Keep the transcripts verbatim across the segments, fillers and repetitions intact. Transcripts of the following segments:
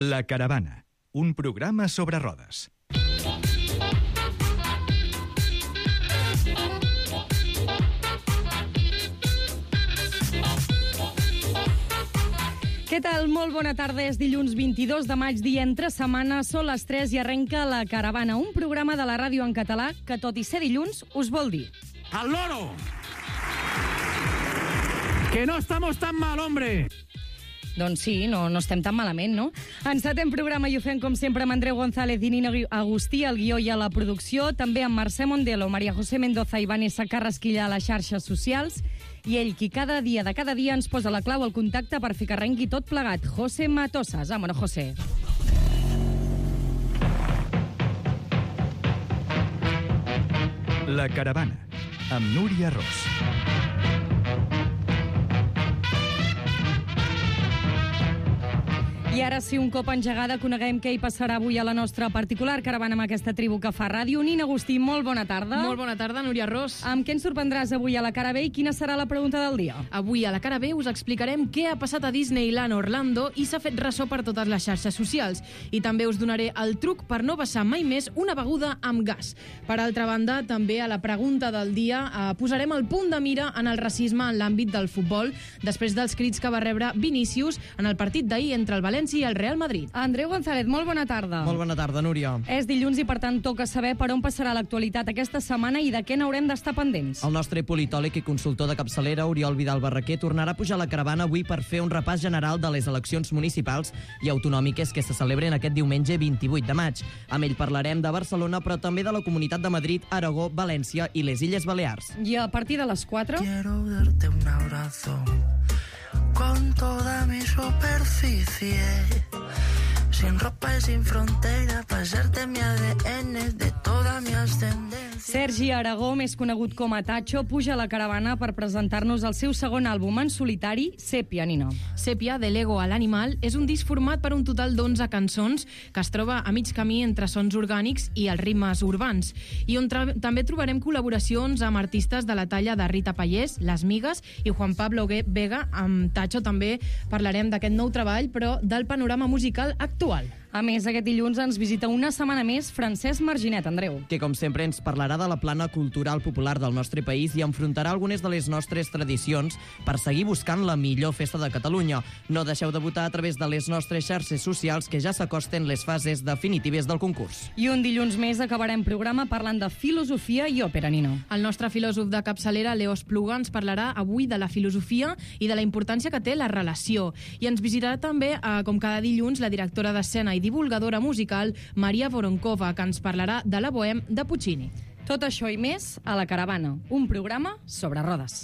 La Caravana, un programa sobre rodes. Què tal? Molt bona tarda. És dilluns vint-i-dos de maig, dia entre setmana. Són les tres i arrenca La Caravana, un programa de la ràdio en català que, tot i ser dilluns, us vol dir... ¡Al loro! ¡Que no estamos tan mal, hombre! Doncs sí, no, no estem tan malament, no? Encetem programa i ho fem, com sempre, amb Andreu González i Nina Agustí, al guió i a la producció, també amb Mercè Mondelo, Maria José Mendoza i Vanessa Carrasquilla a les xarxes socials, i ell, qui cada dia de cada dia ens posa la clau al contacte per fer que arrenqui tot plegat, José Matosas. Vámonos, José. La Caravana, amb Núria Ros. I ara sí, un cop engegada, coneguem què hi passarà avui a la nostra particular caravana amb aquesta tribu que fa ràdio. Nina Agustí, molt bona tarda. Molt bona tarda, Núria Ros. Amb què ens sorprendràs avui a la cara B i quina serà la pregunta del dia? Avui a la cara B us explicarem què ha passat a Disneyland Orlando i s'ha fet ressò per totes les xarxes socials. I també us donaré el truc per no vessar mai més una beguda amb gas. Per altra banda, també a la pregunta del dia eh, posarem el punt de mira en el racisme en l'àmbit del futbol, després dels crits que va rebre Vinícius en el partit d'ahir entre el València i el Real Madrid. Andreu González, molt bona tarda. Molt bona tarda, Núria. És dilluns i, per tant, toca saber per on passarà l'actualitat aquesta setmana i de què n'haurem d'estar pendents. El nostre politòleg i consultor de capçalera, Oriol Vidal Barraquer, tornarà a pujar a la caravana avui per fer un repàs general de les eleccions municipals i autonòmiques que se celebren aquest diumenge vint-i-vuit de maig. Amb ell parlarem de Barcelona, però també de la Comunitat de Madrid, Aragó, València i les Illes Balears. I a partir de les quatre... Quiero darte un abrazo con toda mi superficie, sin ropa y sin frontera, pasarte mi A D N de toda mi ascendencia. Sergi Aragó, més conegut com a Tacho, puja a la caravana per presentar-nos el seu segon àlbum en solitari, Sèpia, Nina. Sèpia, de l'ego a l'animal, és un disc format per un total d'onze cançons que es troba a mig camí entre sons orgànics i els ritmes urbans, i on també trobarem col·laboracions amb artistes de la talla de Rita Pallés, Les Migues i Juan Pablo Vega. Amb Tacho també parlarem d'aquest nou treball, però del panorama musical actual. A més, aquest dilluns ens visita una setmana més Francesc Marginet, Andreu. Que, com sempre, ens parlarà de la plana cultural popular del nostre país i enfrontarà algunes de les nostres tradicions per seguir buscant la millor festa de Catalunya. No deixeu de votar a través de les nostres xarxes socials, que ja s'acosten les fases definitives del concurs. I un dilluns més acabarem programa parlant de filosofia i òpera, Nina. El nostre filòsof de capçalera, Leo Espluga, ens parlarà avui de la filosofia i de la importància que té la relació. I ens visitarà també, eh, com cada dilluns, la directora d'escena i divulgadora musical Maria Voronkova, que ens parlarà de la Bohème de Puccini. Tot això i més a La Caravana, un programa sobre rodes.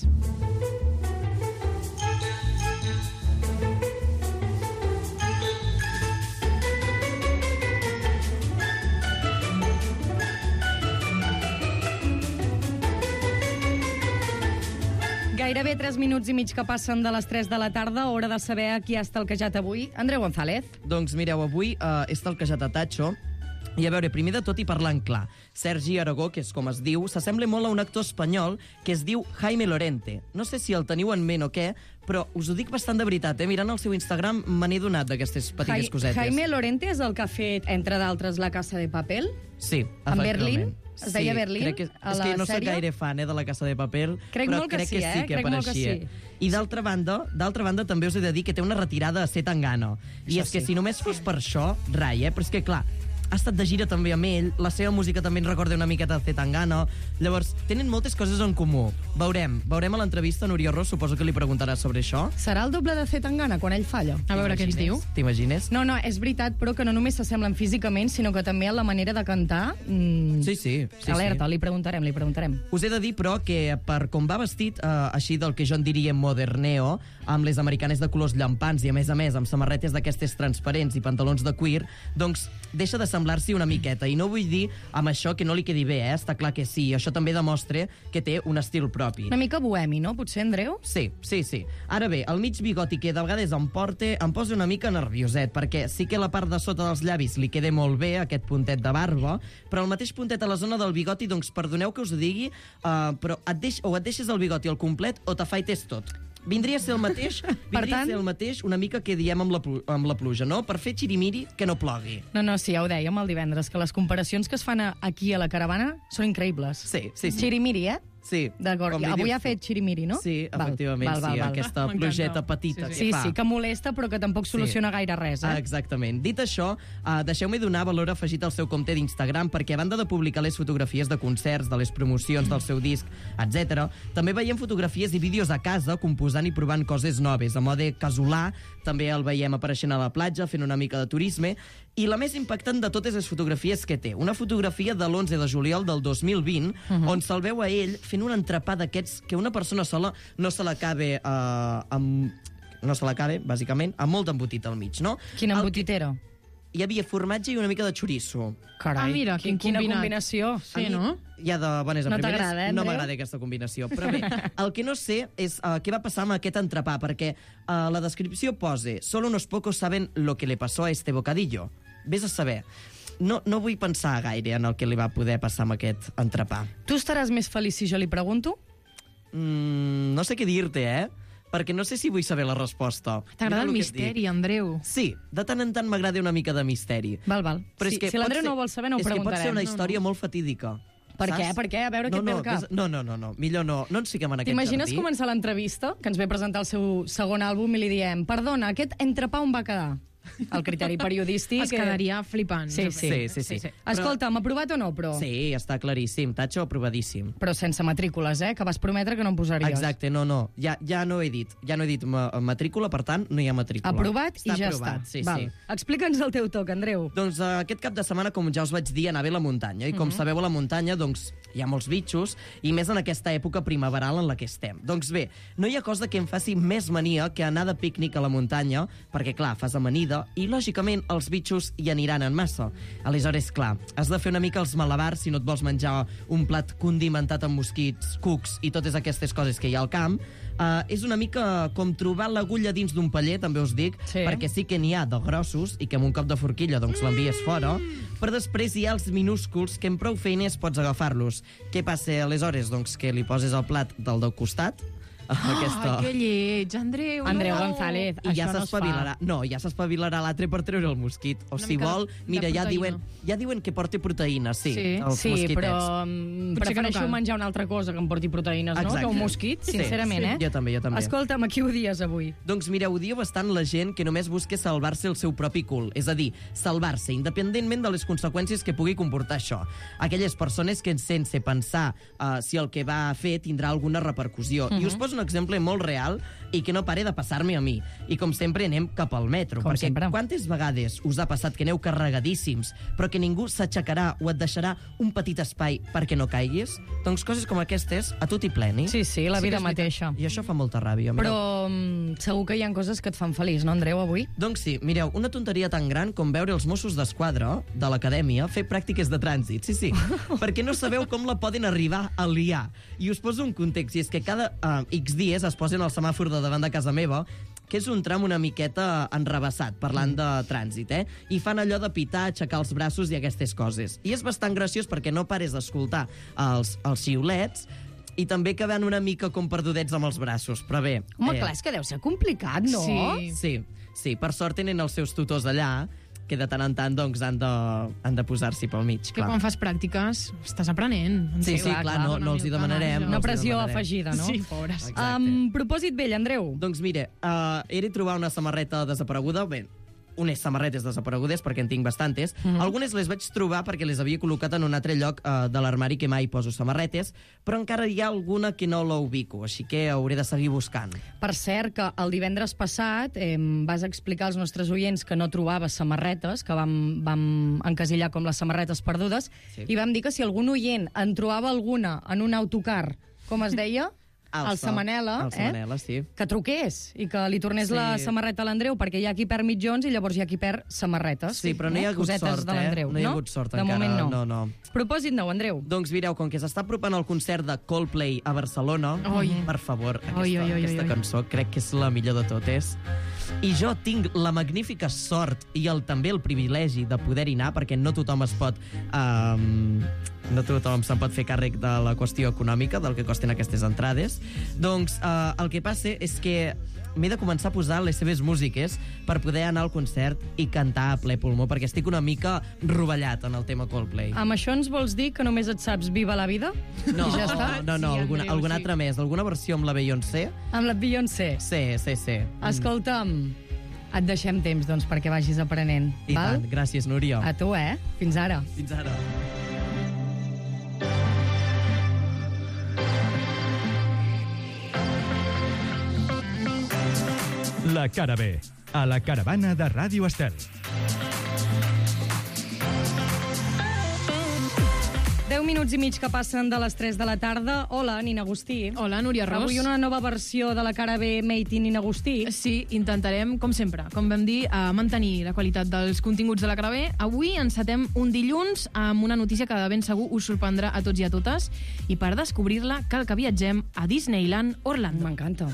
Gairebé tres minuts i mig que passen de les tres de la tarda, hora de saber a qui ha estalquejat avui. Andreu González. Doncs mireu, avui uh, he estalquejat a Tacho. I a veure, primer de tot i parlant clar, Sergi Aragó, que és com es diu, s'assembla molt a un actor espanyol que es diu Jaime Lorente. No sé si el teniu en ment o què, però us ho dic bastant de veritat, eh? Mirant el seu Instagram me n'he donat d'aquestes petites Ja- cosetes. Jaime Lorente és el que ha fet, entre d'altres, La Casa de Papel? Sí, En efectivament. Berlín? Es deia Berlín, crec que, a és la que no soc sèrie? gaire fan eh, de La Casa de Papel, Crec però molt que crec sí, que sí eh? que Crec molt que apareixia. sí. I d'altra banda, d'altra banda també us he de dir que té una retirada a Zetangana. I Això és que sí. si només fos per això, rai, eh? Però és que clar, ha estat de gira també amb ell, la seva música també ens recorda una miqueta a Zetangana, llavors tenen moltes coses en comú. Veurem, veurem a l'entrevista, Núria Ros, suposo que li preguntarà sobre això. Serà el doble de Zetangana quan ell falla? A veure què ens diu. T'imagines? No, no, és veritat, però que no només s'assemblen físicament, sinó que també en la manera de cantar... Mm, Sí, sí. sí alerta, sí. li preguntarem, li preguntarem. Us he de dir, però, que per com va vestit, eh, així del que jo en diria moderneo, amb les americanes de colors llampants i, a més a més, amb samarretes d'aquestes transparents i pantalons de cuir, doncs deixa de semblar-s'hi una miqueta. I no vull dir amb això que no li quedi bé, eh? Està clar que sí. Això també demostra que té un estil propi. Una mica bohemi, no? Potser, Andreu? Sí, sí, sí. Ara bé, el mig bigoti que de vegades em porta em posa una mica nervioset, perquè sí que la part de sota dels llavis li queda molt bé, aquest puntet de barba, però el mateix puntet a la zona del bigoti, doncs perdoneu que us ho digui, uh, però et deix, o et deixes el bigoti al complet o t'afaites tot. vindria a ser el mateix, vindria tant- a ser el mateix una mica que diem amb la, plu- amb la pluja, no? Per fer xirimiri, que no plogui. No, no, sí, ja ho dèiem el divendres, que les comparacions que es fan a, aquí a la caravana són increïbles. Sí, sí, sí. Xirimiri, eh? Sí. D'acord, com li avui dius ha tu. fet xirimiri, no? Sí, Val, efectivament, val, val, sí, val. aquesta M'encanta. plugeta petita Sí, sí. que Sí, fa. sí, que molesta, però que tampoc soluciona gaire res, eh? Ah, exactament. Dit això, uh, deixeu-me donar valor afegit al seu compte d'Instagram, perquè a banda de publicar les fotografies de concerts, de les promocions del seu disc, etcètera, també veiem fotografies i vídeos a casa, composant i provant coses noves. A mode casolà, també el veiem apareixent a la platja, fent una mica de turisme, i la més impactant de totes les fotografies que té. Una fotografia de l'onze de juliol del dos mil vint, uh -huh. on se'l veu a ell fent un entrepà d'aquests que una persona sola no se l'acabe eh, amb... no se l'acabe, bàsicament, amb molt d'embotit al mig, no? Quin El embotitero. Hi havia formatge i una mica de chorizo. Carai, Ah, mira, quin quina combinat. combinació. A Sí, mi no? hi ha de bones a No primeres. t'agrada, eh, No Andreu? m'agrada aquesta combinació. Però bé, el que no sé és uh, què va passar amb aquest entrepà, perquè uh, la descripció posa «Solo unos pocos saben lo que le pasó a este bocadillo». Vés a saber. No, no vull pensar gaire en el que li va poder passar amb aquest entrepà. Tu estaràs més feliç si jo li pregunto? Mm, no sé què dir-te, eh? Perquè no sé si vull saber la resposta. T'agrada Mira el el que et misteri, dic. Andreu? Sí, de tant en tant m'agrada una mica de misteri. Val, val. Però si és que si pot l'Andreu ser- no ho vol saber, no ho és que pot ser preguntarem. una història molt fatídica. Per saps? què? Per què? A veure no, què et ve no, al cap. ves- No, no, no, no, millor no. No ens fiquem en aquest T'imagines jardí. començar l'entrevista, que ens ve presentar el seu segon àlbum, i li diem, perdona, aquest entrepà on va quedar? El criteri periodístic... Es quedaria flipant. Sí, jo sí. crec. Sí, sí, sí. Escolta, m'ha aprovat o no, però? Sí, està claríssim. Tatxo aprovadíssim. Però sense matrícules, eh? Que vas prometre que no em posaries. Exacte, no, no. Ja, ja no he dit. Ja no he dit ma matrícula, per tant, no hi ha matrícula. Aprovat i està ja aprovat, està. Sí, Val. sí. Explica'ns el teu toc, Andreu. Doncs uh, aquest cap de setmana, com ja us vaig dir, anava a la muntanya. I com uh -huh. sabeu, a la muntanya doncs, hi ha molts bitxos, i més en aquesta època primaveral en la que estem. Doncs bé, no hi ha cosa que em faci més mania que anar de pícnic a la muntanya, perquè, clar, fas amanida, i, lògicament, els bitxos hi aniran en massa. Aleshores, clar, has de fer una mica els malabars si no et vols menjar un plat condimentat amb mosquits, cucs i totes aquestes coses que hi ha al camp. Uh, és una mica com trobar l'agulla dins d'un paller, també us dic, Sí. perquè sí que n'hi ha de grossos i que amb un cop de forquilla doncs, l'envies fora, però després hi ha els minúsculs que amb prou feines pots agafar-los. Què passa aleshores? Doncs que li poses el plat del del costat, aquesta... Ai, que lleig, Andreu. Andreu no. González, I ja això no es fa. s'espavilarà. No, ja s'espavilarà l'altre per treure el mosquit. O Una si mica vol, de mira, ja proteïna. diuen, ja diuen que porti proteïna, sí, Sí. els Sí, mosquitets. però mm, Potser que no prefereixo cal. menjar una altra cosa que em porti proteïnes, no? Exacte. Que un mosquit, Sí, sincerament, sí. eh? Jo també, jo també. Escolta'm, a qui odies avui? Doncs mireu, odio bastant la gent que només busca salvar-se el seu propi cul. És a dir, salvar-se, independentment de les conseqüències que pugui comportar això. Aquelles persones que sense pensar uh, si el que va fer tindrà alguna repercussió. Uh -huh. I us poso un exemple molt real i que no pare de passar-me a mi. I com sempre anem cap al metro. Com perquè sempre. quantes vegades us ha passat que aneu carregadíssims però que ningú s'aixecarà o et deixarà un petit espai perquè no caiguis? Doncs coses com aquestes, a tot i pleni. Sí, sí, la Sí que vida és veritat. mateixa. I això fa molta ràbia. Mireu. Però mm, segur que hi ha coses que et fan feliç, no, Andreu, avui? Doncs sí, mireu, una tonteria tan gran com veure els Mossos d'Esquadra de l'acadèmia fer pràctiques de trànsit, sí, sí, perquè no sabeu com la poden arribar a liar. I us poso un context, i és que cada uh, X dies es posen al semàfor de davant de casa meva, que és un tram una miqueta enrebaçat, parlant de trànsit, eh? I fan allò de pitar, aixecar els braços i aquestes coses. I és bastant graciós perquè no pares d'escoltar els, els xiulets, i també que van una mica com perdudets amb els braços, però bé... Home, clar, és que deu ser complicat, no? Sí. Sí, sí, per sort tenen els seus tutors allà, que de tant en tant doncs, han de, han de posar-s'hi pel mig, Que clar. quan fas pràctiques estàs aprenent. Sí, sí, clar, clar, clar, no, una no els hi mica demanarem. marge. no Una els hi pressió demanarem. afegida, no? Sí, pobres. Exacte. Um, propòsit vell, Andreu. Doncs mire, uh, he de trobar una samarreta desapareguda, bé, unes samarretes desaparegudes, perquè en tinc bastantes. Mm -hmm. Algunes les vaig trobar perquè les havia col·locat en un altre lloc uh, de l'armari que mai poso samarretes, però encara hi ha alguna que no la ubico, així que hauré de seguir buscant. Per cert, que el divendres passat eh, vas explicar als nostres oients que no trobaves samarretes, que vam, vam encasillar com les samarretes perdudes, Sí. i vam dir que si algun oient en trobava alguna en un autocar, com es deia? Alça. El Samanela, El Samanela, eh? sí. Que truqués i que li tornés Sí. la samarreta a l'Andreu, perquè hi ha qui perd mitjons i llavors hi ha qui perd samarretes. Sí, però no hi ha hagut Cosetes sort, de l'Andreu, eh? No hi ha hagut sort de encara, moment no. no, no. Propòsit nou, Andreu. Doncs mireu, com que s'està apropant el concert de Coldplay a Barcelona, Oi. per favor, aquesta, Oi, oi, oi, aquesta oi. cançó crec que és la millor de totes. I jo tinc la magnífica sort i el, també el privilegi de poder-hi anar, perquè no tothom es pot... Um, no tothom se'n pot fer càrrec de la qüestió econòmica, del que costen aquestes entrades. Doncs uh, el que passa és que m'he de començar a posar les seves músiques per poder anar al concert i cantar a ple pulmó, perquè estic una mica rovellat en el tema Coldplay. Amb això ens vols dir que només et saps Viva la vida? No, I ja està? no, no, Sí, alguna, Andreu, alguna sí. altra més, alguna versió amb la Beyoncé. Amb la Beyoncé. Sí, sí, sí. Escolta'm, et deixem temps, doncs, perquè vagis aprenent. I val? tant, gràcies, Núria. A tu, eh? Fins ara. Fins ara. La cara B, a la caravana de Ràdio Estel. deu minuts i mig que passen de les tres de la tarda. Hola, Nina Agustí. Hola, Núria Ros. Avui una nova versió de la cara B Made in Nina Agustí. Sí, intentarem, com sempre, com vam dir, a mantenir la qualitat dels continguts de la cara B. Avui encetem un dilluns amb una notícia que de ben segur us sorprendrà a tots i a totes. I per descobrir-la cal que viatgem a Disneyland Orlando. M'encanta.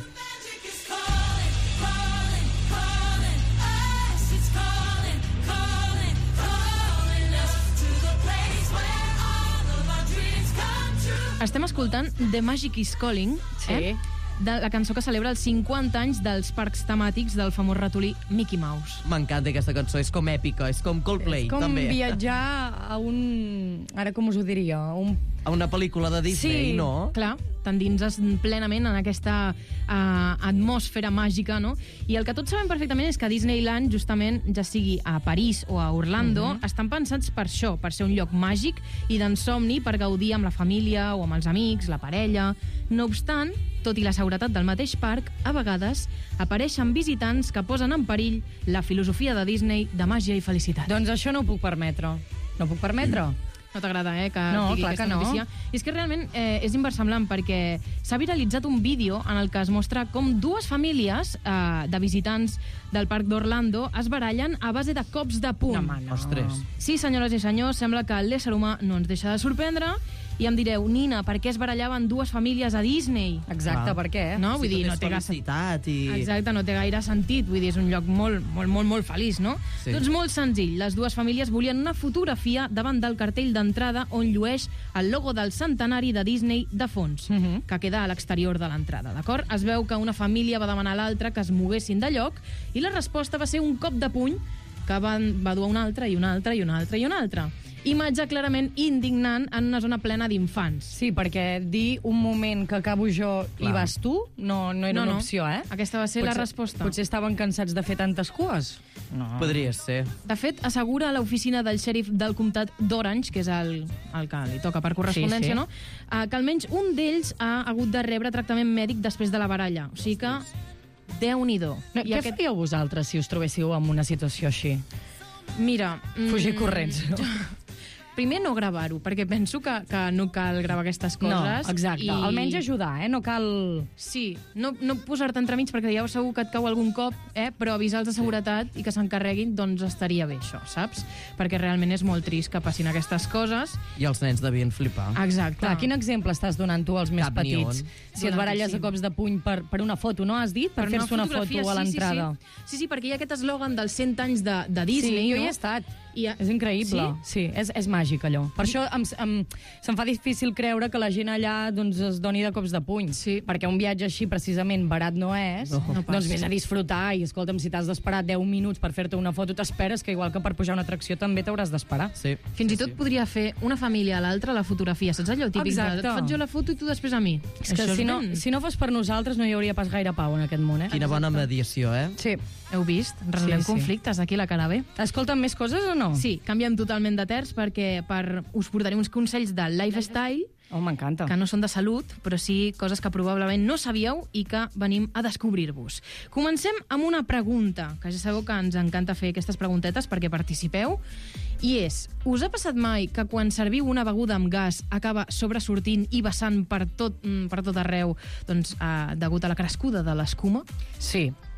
Estem escoltant The Magic is Calling, Sí. eh? de la cançó que celebra els cinquanta anys dels parcs temàtics del famós ratolí Mickey Mouse. M'encanta aquesta cançó, és com èpica, és com Coldplay, És com també. viatjar a un... Ara com us ho diria? Un... A una pel·lícula de Disney, Sí. no? Clar, t'endinses plenament en aquesta uh, atmosfera màgica, no? I el que tots sabem perfectament és que Disneyland, justament, ja sigui a París o a Orlando, uh -huh. estan pensats per això, per ser un lloc màgic i d'ensomni per gaudir amb la família o amb els amics, la parella. No obstant, tot i la seguretat del mateix parc, a vegades apareixen visitants que posen en perill la filosofia de Disney de màgia i felicitat. Doncs això no ho puc permetre. No ho puc permetre. No t'agrada, eh, que No, digui clar aquesta que no. notícia. I és que realment eh, és inversemblant perquè s'ha viralitzat un vídeo en el que es mostra com dues famílies eh, de visitants del parc d'Orlando es barallen a base de cops de puny. No, home, no. Ostres. Sí, senyores i senyors, sembla que l'ésser humà no ens deixa de sorprendre i em direu, Nina, per què es barallaven dues famílies a Disney? Exacte, Clar. per què? No? Vull Sí, dir, tot no és té gaire felicitat i... Exacte, no té gaire sentit. Vull dir, és un lloc molt, molt, molt, molt feliç, no? Sí. Doncs molt senzill. Les dues famílies volien una fotografia davant del cartell d'entrada on llueix el logo del centenari de Disney de fons, uh -huh. que queda a l'exterior de l'entrada, d'acord? Es veu que una família va demanar a l'altra que es moguessin de lloc i la resposta va ser un cop de puny que van, va dur una altra i una altra i una altra i una altra. Imatge clarament indignant en una zona plena d'infants. Sí, perquè dir un moment que acabo jo i Clar. vas tu no, no era No, una no. opció, eh? Aquesta va ser la resposta. Potser estaven cansats de fer tantes cues. No. Podria ser. De fet, assegura a l'oficina del xèrif del comtat d'Orange, que és el, el que li toca per correspondència, Sí, sí. no? Uh, que almenys un d'ells ha hagut de rebre tractament mèdic després de la baralla. O sigui que, Déu-n'hi-do. No, I què aquest- faríeu vosaltres si us trobéssiu en una situació així? Mira... mm, Fugir corrents, no? Primer, no gravar-ho, perquè penso que, que no cal gravar aquestes coses. No, exacte. I... Almenys ajudar, eh? No cal... Sí, no, no posar-te entremig perquè ja segur que et cau algun cop, eh? Però avisar els de seguretat i que s'encarreguin, doncs estaria bé això, saps? Perquè realment és molt trist que passin aquestes coses. I els nens devien flipar. Exacte. Clar, quin exemple estàs donant tu als més Cap ni petits? un. Si et baralles a cops de puny per, per una foto, no has dit? Per, Per fer-se una fotografia, foto a sí, l'entrada. Sí, sí. sí, sí, perquè hi ha aquest eslògan dels cent anys de, de Disney, Sí, jo no? hi he estat. I a... És increïble. Sí, és, és màgic, allò. Per això em, em, se'm fa difícil creure que la gent allà doncs, es doni de cops de puny. Sí. Perquè un viatge així, precisament, barat no és. No. No doncs pas. vés a disfrutar i, escolta'm, si t'has d'esperar deu minuts per fer-te una foto, t'esperes que igual que per pujar a una atracció també t'hauràs d'esperar. Sí. Fins sí, i tot sí. podria fer una família a l'altra la fotografia. Saps allò típic? Exacte. De, et faig jo la foto i tu després a mi. És que si no, ben- si no fos per nosaltres no hi hauria pas gaire pau en aquest món, eh? Quina bona mediació, eh? Sí. Heu vist? Resolem Sí, sí. conflictes aquí a la cara B. Escolta'm més coses o no? Sí, canviem totalment de terç perquè per, us portaré uns consells de lifestyle Oh, m'encanta. que no són de salut, però sí coses que probablement no sabíeu i que venim a descobrir-vos. Comencem amb una pregunta, que ja sabeu que ens encanta fer aquestes preguntetes perquè participeu, i és, us ha passat mai que quan serviu una beguda amb gas acaba sobresortint i vessant per tot, mm, per tot arreu doncs, eh, degut a la crescuda de l'escuma? Sí.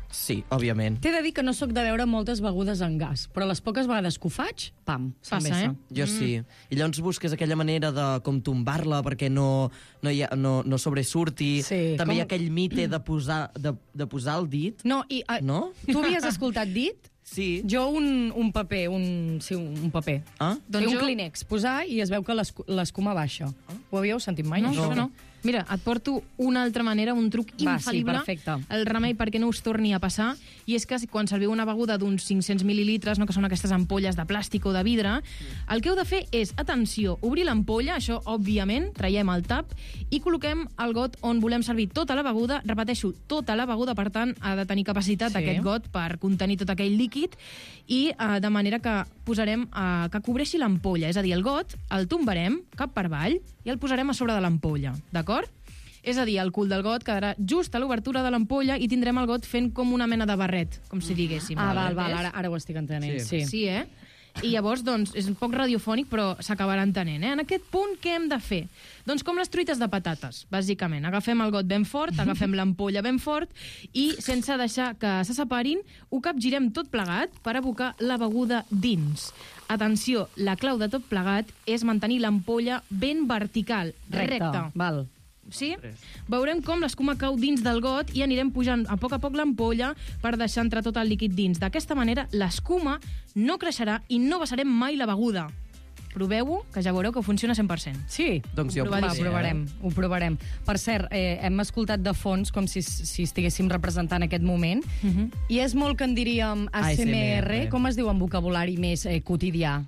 Sí, òbviament. T'he de dir que no sóc de beure moltes begudes en gas, però les poques vegades que ho faig, pam, se'm Passa, vessa. eh? Jo sí. I llavors busques aquella manera de com tombar-la perquè no, no, hi ha, no, no sobresurti. Sí, També com- hi ha aquell mite de posar, de, de posar el dit. No, i uh, No? tu havies escoltat dit? Sí. Jo un, un paper, un, sí, un paper. Ah? Doncs Doncs un jo- clínex, posar i es veu que l'escu- l'escuma baixa. Ho havíeu sentit mai? No, això? no. no. Mira, et porto una altra manera, un truc Va, sí, infal·lible, perfecte. el remei perquè no us torni a passar, i és que quan serviu una beguda d'uns cinc-cents mil·lilitres, no, que són aquestes ampolles de plàstic o de vidre, el que heu de fer és, atenció, obrir l'ampolla, això, òbviament, traiem el tap, i col·loquem el got on volem servir tota la beguda, repeteixo, tota la beguda, per tant, ha de tenir capacitat Sí. aquest got per contenir tot aquell líquid, i eh, de manera que posarem eh, que cobreixi l'ampolla, és a dir, el got el tombarem cap per avall i el posarem a sobre de l'ampolla, d'acord? És a dir, el cul del got quedarà just a l'obertura de l'ampolla i tindrem el got fent com una mena de barret, com si diguéssim. Ah, val, val, Entès? ara, ara ho estic entenent, sí. Sí. sí. Sí, eh? I llavors, doncs, és un poc radiofònic, però s'acabarà entenent, eh? En aquest punt, què hem de fer? Doncs com les truites de patates, bàsicament. Agafem el got ben fort, agafem l'ampolla ben fort i, sense deixar que se separin, ho capgirem tot plegat per abocar la beguda dins. Atenció, la clau de tot plegat és mantenir l'ampolla ben vertical, Recte, recta. val. Sí? Veurem com l'escuma cau dins del got i anirem pujant a poc a poc l'ampolla per deixar entrar tot el líquid dins. D'aquesta manera, l'escuma no creixerà i no vessarem mai la beguda. Proveu-ho, que ja veureu que funciona cent per cent. Sí? Doncs jo ho Va, ho provaré, provarem, eh? ho provarem. Per cert, eh, hem escoltat de fons com si, si estiguéssim representant aquest moment, Uh -huh. i és molt que en diríem A S M R, A S M R. com es diu en vocabulari més eh, quotidià?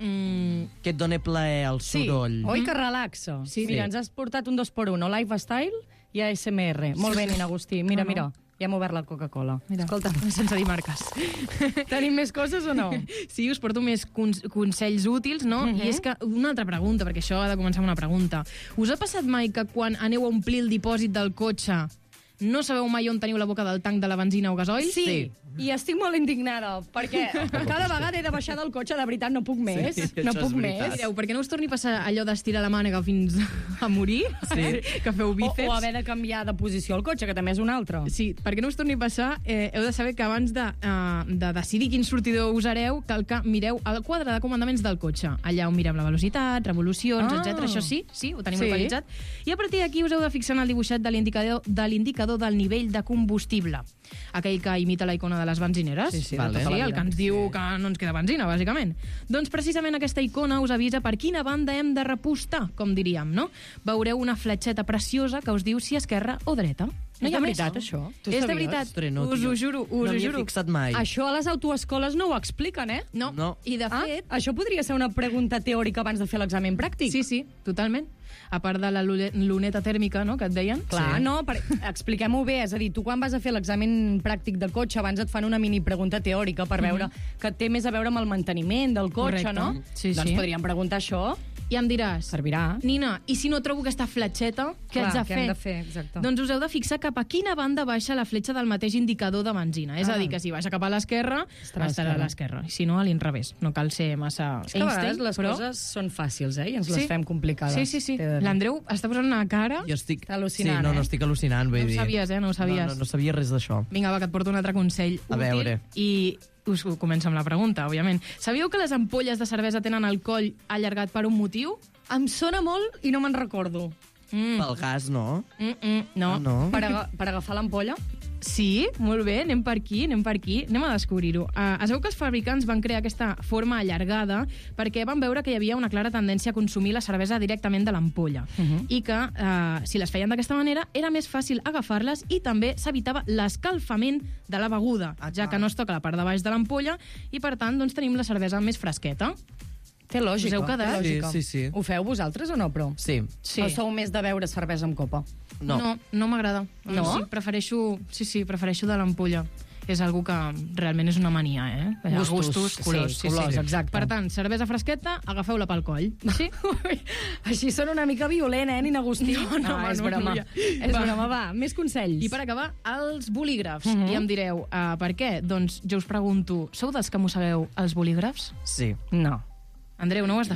Mm, Que et doni plaer el Sí, soroll. oi que relaxa? Sí. Mira, Sí. ens has portat un dos per un, lifestyle i A S M R. Molt bé, Nina Agustí. Mira, No, no. mira, ja hem obert la Coca-Cola. mira, Escolta, sense dir marques. tenim més coses o no? Sí, us porto més cons consells útils, no? Mhm. I és que una altra pregunta, perquè això ha de començar amb una pregunta. Us ha passat mai que quan aneu a omplir el dipòsit del cotxe no sabeu mai on teniu la boca del tanc de la benzina o gasoil? Sí, Sí. i estic molt indignada, perquè cada vegada he de baixar del cotxe, de veritat, no puc més. Sí, no això puc és veritat. més. Direu, perquè no us torni a passar allò d'estirar la mànega fins a morir? Sí. Que feu O, bíceps? o haver de canviar de posició al cotxe, que també és un altre. Sí, perquè no us torni a passar, eh, heu de saber que abans de, uh, de decidir quin sortidor usareu, cal que mireu el quadre de comandaments del cotxe. Allà on mirem la velocitat, revolucions, Ah. etcètera. Això sí, sí, ho tenim Sí. localitzat. I a partir d'aquí us heu de fixar en el dibuixat de l'indicador de l'indicador del nivell de combustible. Aquell que imita la icona de les benzineres. Sí, sí, de Vale. tota la Sí, el vida. que ens diu que no ens queda benzina, bàsicament. Doncs precisament aquesta icona us avisa per quina banda hem de repostar, com diríem, no? Veureu una fletxeta preciosa que us diu si esquerra o dreta. No És hi ha de més. veritat, això? Tu És de sabies? veritat. Ostres, no, us tio. ho juro, us no ho m'hi he juro. fixat mai. Això a les autoescoles no ho expliquen, eh? No. No. I de Ah, fet... això podria ser una pregunta teòrica abans de fer l'examen pràctic. Sí, sí, totalment. A part de la lune- luneta tèrmica, no?, que et deien. Clar, Sí. no, per... expliquem-ho bé. És a dir, tu quan vas a fer l'examen pràctic del cotxe, abans et fan una mini pregunta teòrica per veure que té més a veure amb el manteniment del cotxe, Correcte. no? Sí, doncs sí. podríem preguntar això. I em diràs, Servirà. Nina, i si no trobo aquesta fletxeta, què Clar, haig de què fer? hem de fer, exacte. Doncs us heu de fixar cap a quina banda baixa la fletxa del mateix indicador de benzina. És Ah. a dir, que si baixa cap a l'esquerra, Estarà a estarà a l'esquerra. l'esquerra. I si no, a l'inrevés. No cal ser massa És que a vegades Einstein, les però... coses són fàcils, eh? I ens les Sí. fem complicades. Sí, sí, sí. t'he de dir. L'Andreu està posant una cara... Jo estic... Està al·lucinant, sí, no, eh? no, estic al·lucinant, vull No ho dir. sabies, eh? No ho sabies. No, no, no sabia res d'això. Vinga, va, que et porto un altre consell A útil. veure. I us ho començo amb la pregunta, òbviament. Sabíeu que les ampolles de cervesa tenen el coll allargat per un motiu? Em sona molt i no me'n recordo. Mm. Pel gas, no? Mm -mm, no. Ah, no? Per, aga per agafar l'ampolla? Sí, molt bé, anem per aquí, anem per aquí. Anem a descobrir-ho. Uh, es veu que els fabricants van crear aquesta forma allargada perquè van veure que hi havia una clara tendència a consumir la cervesa directament de l'ampolla Mhm. i que, uh, si les feien d'aquesta manera, era més fàcil agafar-les i també s'evitava l'escalfament de la beguda, ja que no es toca la part de baix de l'ampolla i, per tant, doncs, tenim la cervesa més fresqueta. Té lògica. Us heu quedat? té lògica. Sí, sí, sí. Ho feu vosaltres o no, però? Sí. Sí. O sou més de beure cervesa amb copa? No. No, no m'agrada. No? Sí, prefereixo, sí, sí, prefereixo de l'ampolla. És algo que realment és una mania, eh? Gustos, gustos colors. sí, colors, exacte. Per tant, cervesa fresqueta, agafeu-la pel coll. Sí? Ui, així són una mica violent, eh, Nina Agustí? No, no, ah, és no, no, broma. ja. És Va. broma, va. Més consells. I per acabar, els bolígrafs. Mhm. I em direu, uh, per què? Doncs jo us pregunto, sou dels que mossegueu els bolígrafs? Sí. No. Andreu, no ho has de fer.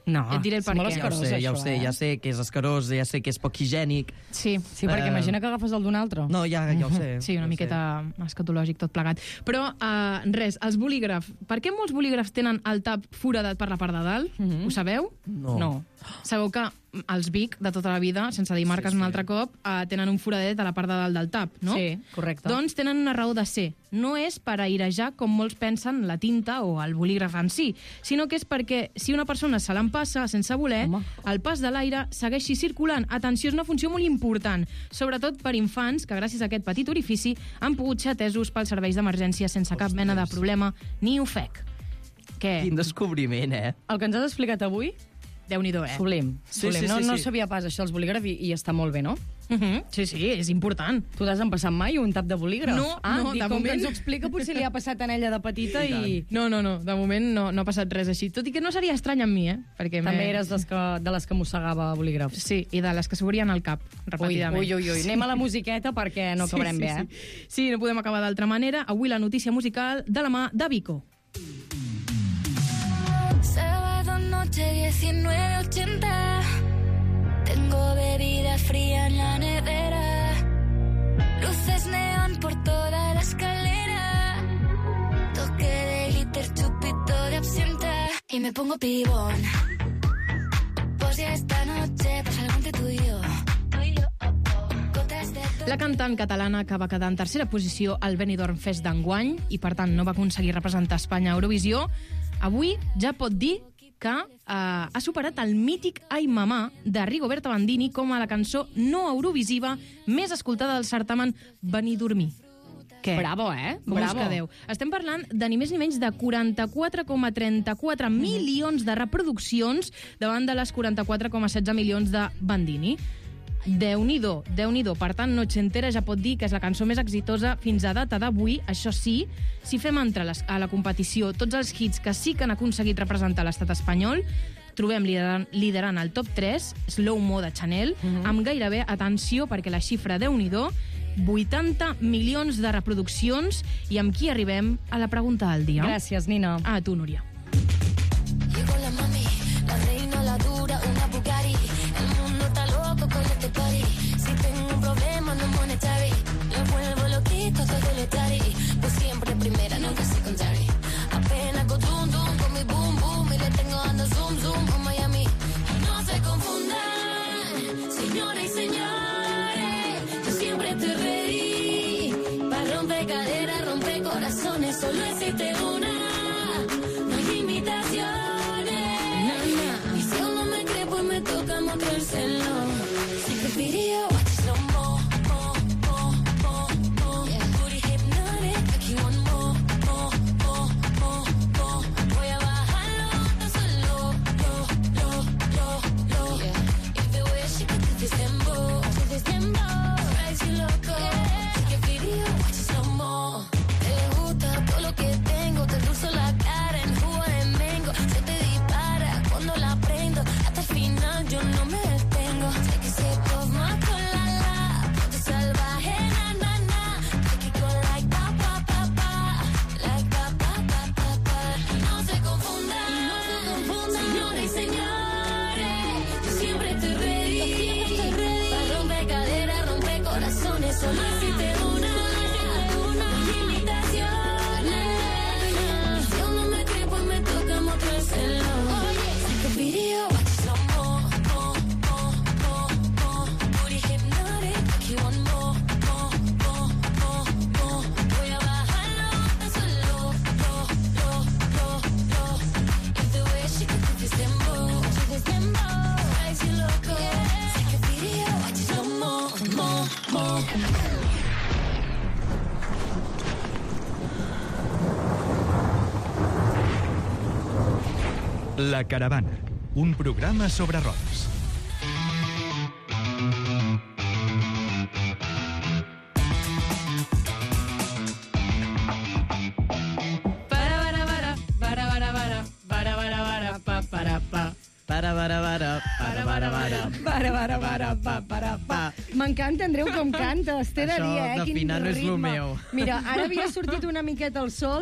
No, Et diré el és per molt què. Ja ho escarós, sé, ja ho això, sé, eh? ja sé que és escarós, ja sé que és poc higiènic. Sí, Sí, perquè Eh, imagina que agafes el d'un altre. No, ja, ja ho sé. Sí, una ja ho miqueta escatològic tot plegat. Però, uh, res, els bolígrafs. Per què molts bolígrafs tenen el tap foradat per la part de dalt? Mhm. Ho sabeu? sé. No. No. Sabeu que els Vic, de tota la vida, sense dir marques Sí, sí. un altre cop, uh, tenen un foradet a la part de dalt del tap, no? Sí, correcte. Doncs tenen una raó de ser. No és per airejar, com molts pensen, la tinta o el bolígraf en si, sinó que és perquè si una persona se l'empassa sense voler, Home. el pas de l'aire segueixi circulant. Atenció, és una funció molt important, sobretot per infants que gràcies a aquest petit orifici han pogut ser atesos pels serveis d'emergència sense cap mena de problema ni ofec. Què? Quin descobriment, eh? El que ens has explicat avui, Déu-n'hi-do, eh? sublim. Sí, sublim. sí, no, sí, no sí. sabia pas això dels bolígrafs i, i està molt bé, no? Uh -huh. Sí, sí, és important. Tu t'has empassat mai un tap de bolígraf? No, ah, no, dic, de com que moment- ens ho explica, potser li ha passat a ella de petita i... No, no, no, de moment no, no ha passat res així. Tot i que no seria estrany amb mi, eh? Perquè També m'he- eres des que, de les que mossegava bolígrafs. Sí, i de les que s'obrien al cap, Ui, repetidament. ui, ui, ui. Anem a la musiqueta perquè no acabarem sí, bé, sí, eh? Sí. sí, no podem acabar d'altra manera. Avui la notícia musical de la mà de Vico. Sábado noche diecinueve ochenta. Tengo bebida fría en la nevera. Luces neón por toda la escalera. Toque de glitter, chupito de absenta. Y me pongo pibón. Pues ya esta noche pasa algo entre tú y yo. Tú y yo, oh, oh. Gotas de La cantant catalana que va quedar en tercera posició al Benidorm Fest d'enguany i, per tant, no va aconseguir representar Espanya a Eurovisió, avui ja pot dir que eh, ha superat el mític Ai Mamà de Rigoberta Bandini com a la cançó no eurovisiva més escoltada del certamen Benidormí. Què? Bravo, eh? Com Bravo. us quedeu? Estem parlant de ni més ni menys de quaranta-quatre coma trenta-quatre milions de reproduccions davant de les quaranta-quatre coma setze milions de Bandini. Déu-n'hi-do, Déu-n'hi-do. Per tant, Nochentera ja pot dir que és la cançó més exitosa fins a data d'avui. Això sí, si fem entrar les, a la competició tots els hits que sí que han aconseguit representar l'estat espanyol, trobem liderant, liderant el top tres, Slow Mo de Chanel, Mhm. amb gairebé, atenció, perquè la xifra Déu-n'hi-do, vuitanta milions de reproduccions, i amb qui arribem a la pregunta del dia. Gràcies, Nina. A tu, Núria. Llegó la mami, la reina, la dura, una Bugatti. El mundo está loco con este party. Si tengo un problema, no monetary. Lo vuelvo loquito, todo lo tari. Pues siempre primera, nunca secondary. Apenas con zoom, zoom, con mi boom, boom. Y le tengo dando zoom, zoom con Miami. No se confundan, señoras y señores. Yo siempre estoy ready. Para romper caderas, romper corazones. Solo existe una. No hay imitaciones. Y si aún no me cree, pues me toca mostrárselo. Take a video, watch it slow mo, mo, mo, mo, mo. Booty hypnotic, aquí one more, mo, mo, mo, mo. Voy a bajarlo tan solo, lo, lo, lo, lo. If the way she could do this dembo, do this dembo, drives you loco. Take a video, watch it slow mo. Te gusta todo lo que tengo, te endulzo la cara en jugo de mango. Se te dispara cuando la prendo, hasta el final yo no me detengo. Take a sip of my colada, ponte salvaje, na, na, na. Make it go like pa, pa, pa, pa, like pa, pa, pa, pa, pa. No se confundan, no se confundan, señores y señores. Yo siempre estoy ready, estoy ready. Para romper caderas, romper corazones, solo existe una. No hay imitaciones. Y si aún no me cree, pues me toca mostrárselo. Take a video, watch it slow mo, mo, mo, mo, mo. Booty hypnotic, aquí one more, mo, mo, mo, mo. Voy a bajarlo tan solo, lo, lo, lo, lo. If the way she could do this dembo, do this dembo, drives you loco. Take a video, watch it slow mo, mo, mo. La Caravana, un programa sobre rodes. Para, para, para, para, para, para, para, para, para, pa, para, pa. Para, para, para, para, para, para. Para, para, para, pa, para, pa. M'encanta, Andreu, com cantes. T'he de Això dir, eh? Quin d'afinar no és lo ritme. meu. Mira, ara havia sortit una miqueta el sol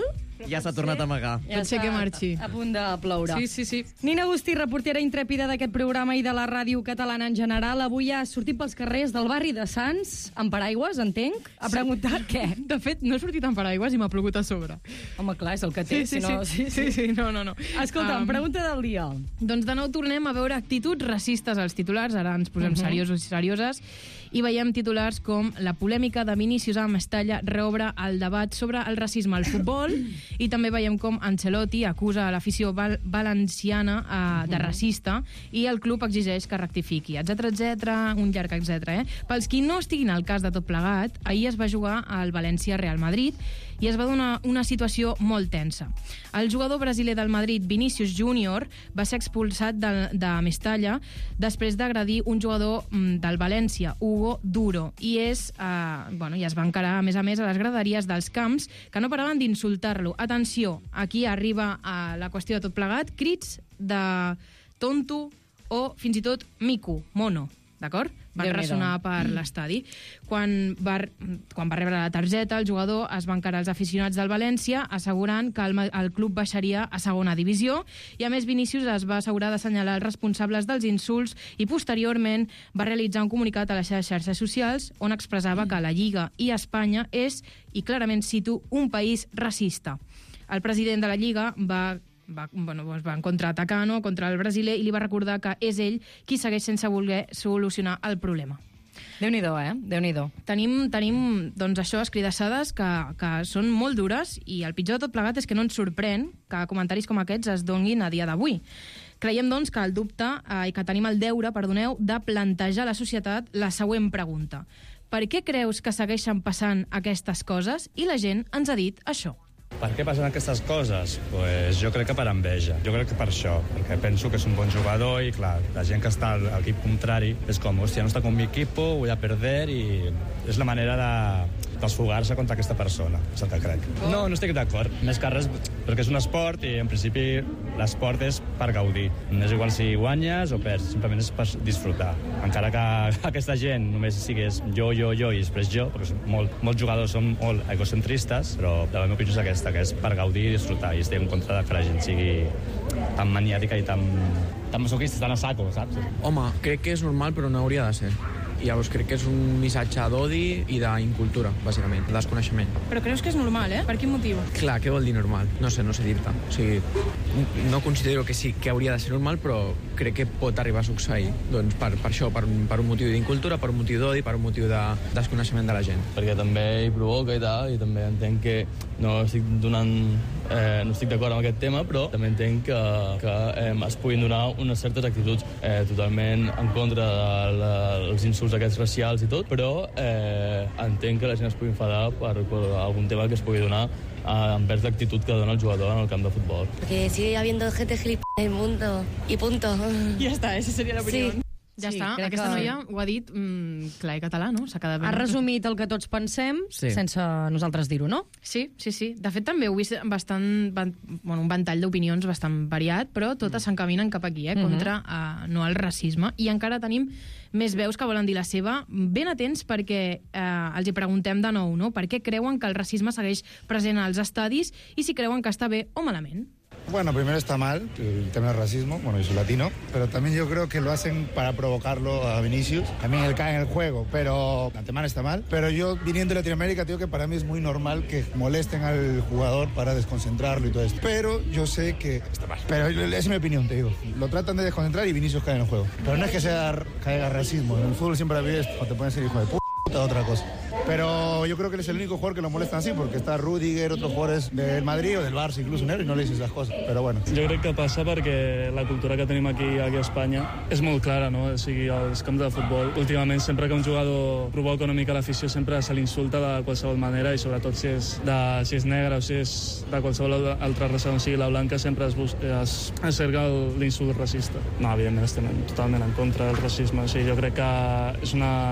Ja s'ha tornat a amagar. Ja Pot ser que està marxi. A punt de ploure. Sí, sí, sí. Nina Agustí, reportera intrèpida d'aquest programa i de la ràdio catalana en general, avui ha sortit pels carrers del barri de Sants, amb paraigües, entenc, a preguntar sí. què. De fet, no he sortit amb paraigües i m'ha plogut a sobre. Home, clar, és el que té. Sí, sí, si no, sí. sí, sí, no, no, no. Escolta'm, Um, pregunta del dia. Doncs de nou tornem a veure actituds racistes als titulars, ara ens posem uh -huh. seriosos i serioses, i veiem titulars com la polèmica de Vinícius a Mestalla reobre el debat sobre el racisme al futbol, i també veiem com Ancelotti acusa a l'afició val valenciana uh, de racista i el club exigeix que rectifiqui, etcètera, etcètera, un llarg etcètera. Eh? Pels qui no estiguin al cas de tot plegat, ahir es va jugar al València-Real Madrid i es va donar una situació molt tensa. El jugador brasiler del Madrid, Vinícius Júnior, va ser expulsat de, de Mestalla després d'agredir un jugador mm, del València, Hugo Duro, i és, eh, bueno, i es va encarar, a més a més, a les graderies dels camps, que no paraven d'insultar-lo. Atenció, aquí arriba a la qüestió de tot plegat, crits de tonto o fins i tot mico, mono, d'acord? Van ressonar per l'estadi. Quan va, quan va rebre la targeta, el jugador es va encarar als aficionats del València assegurant que el, el club baixaria a segona divisió, i a més Vinícius es va assegurar d'assenyalar els responsables dels insults i posteriorment va realitzar un comunicat a les seves xarxes socials on expressava que la Lliga i Espanya és, i clarament cito, un país racista. El president de la Lliga va Va, bueno, es va contraatacar, no?, contra el brasiler, i li va recordar que és ell qui segueix sense voler solucionar el problema. Déu-n'hi-do, eh? Déu-n'hi-do. Tenim, tenim doncs això, escridassades que, que són molt dures, i el pitjor de tot plegat és que no ens sorprèn que comentaris com aquests es donguin a dia d'avui. Creiem, doncs, que el dubte eh, i que tenim el deure, perdoneu, de plantejar a la societat la següent pregunta. Per què creus que segueixen passant aquestes coses? I la gent ens ha dit això. Per què passen aquestes coses? Pues jo crec que per enveja. Jo crec que per això, perquè penso que és un bon jugador i, clar, la gent que està al equip contrari és com, hòstia, no està con mi equipo, voy a perder, i és la manera de desfogar-se contra aquesta persona, és el que crec. No, no estic d'acord. Més que res, perquè és un esport i, en principi, l'esport és per gaudir. No és igual si guanyes o perds, simplement és per disfrutar. Encara que aquesta gent només sigués jo, jo, jo i després jo, perquè molt, molts jugadors són molt egocentristes, però la meva opinió és aquesta, que és per gaudir i disfrutar, i estic en contra de que la gent sigui tan maniàtica i tan, tan masoquista, tan a saco, saps? Home, crec que és normal, però no hauria de ser. I llavors crec que és un missatge d'odi i d'incultura, bàsicament, de desconeixement. Però creus que és normal, eh? Per quin motiu? Clar, què vol dir normal? No sé, no sé dir-te. O sigui, no considero que sí que hauria de ser normal, però crec que pot arribar a succeir. Doncs per, per això, per, per un motiu d'incultura, per un motiu d'odi, per un motiu de desconeixement de la gent. Perquè també hi provoca i tal, i també entenc que no estic donant... Eh, no estic d'acord amb aquest tema, però també entenc que, que eh, es puguin donar unes certes actituds eh, totalment en contra dels insults aquests racials i tot, però eh, entenc que la gent es pugui enfadar per, per algun tema que es pugui donar eh, envers l'actitud que dona el jugador en el camp de futbol. Porque sigue habiendo gente gilipollas en el mundo. Y punto. Ja està, esa seria l'opinió. Sí. Ja Sí, està, crec aquesta que- noia ho ha dit mm, clar i català, no? S'ha quedat ben... Ha resumit el que tots pensem, Sí. sense nosaltres dir-ho, no? Sí, sí, sí. De fet, també heu vist bastant, van, bueno, un ventall d'opinions bastant variat, però totes s'encaminen cap aquí, eh? Contra, uh, no al racisme. I encara tenim més veus que volen dir la seva. Ben atents, perquè eh, els hi preguntem de nou, no? Per què creuen que el racisme segueix present als estadis i si creuen que està bé o malament? Bueno, primero está mal el tema del racismo, bueno, yo soy latino, pero también yo creo que lo hacen para provocarlo a Vinicius. También él cae en el juego, pero de antemano está mal. Pero yo, viniendo de Latinoamérica, digo que para mí es muy normal que molesten al jugador para desconcentrarlo y todo esto. Pero yo sé que está mal. Pero esa es mi opinión, te digo. Lo tratan de desconcentrar y Vinicius cae en el juego. Pero no es que sea caiga racismo. En el fútbol siempre habido o te pueden ser hijo de p***, otra cosa. Pero yo creo que él es el único jugador que lo molestan así, porque está Rüdiger, otros jugadores del Madrid o del Barça, incluso Nero, y no le dices esas cosas. Però bueno. Jo crec que passa perquè la cultura que tenim aquí, aquí a Espanya és molt clara, no? O sigui, als camps de futbol, últimament, sempre que un jugador provoca una mica l'afició, sempre se l'insulta de qualsevol manera, i sobretot si és, de, si és negre o si és de qualsevol altra raça, o sigui la blanca, sempre es, bus, es, es cerca l'insult racista. No, evidentment estem totalment en contra del racisme. O sigui, jo crec que és una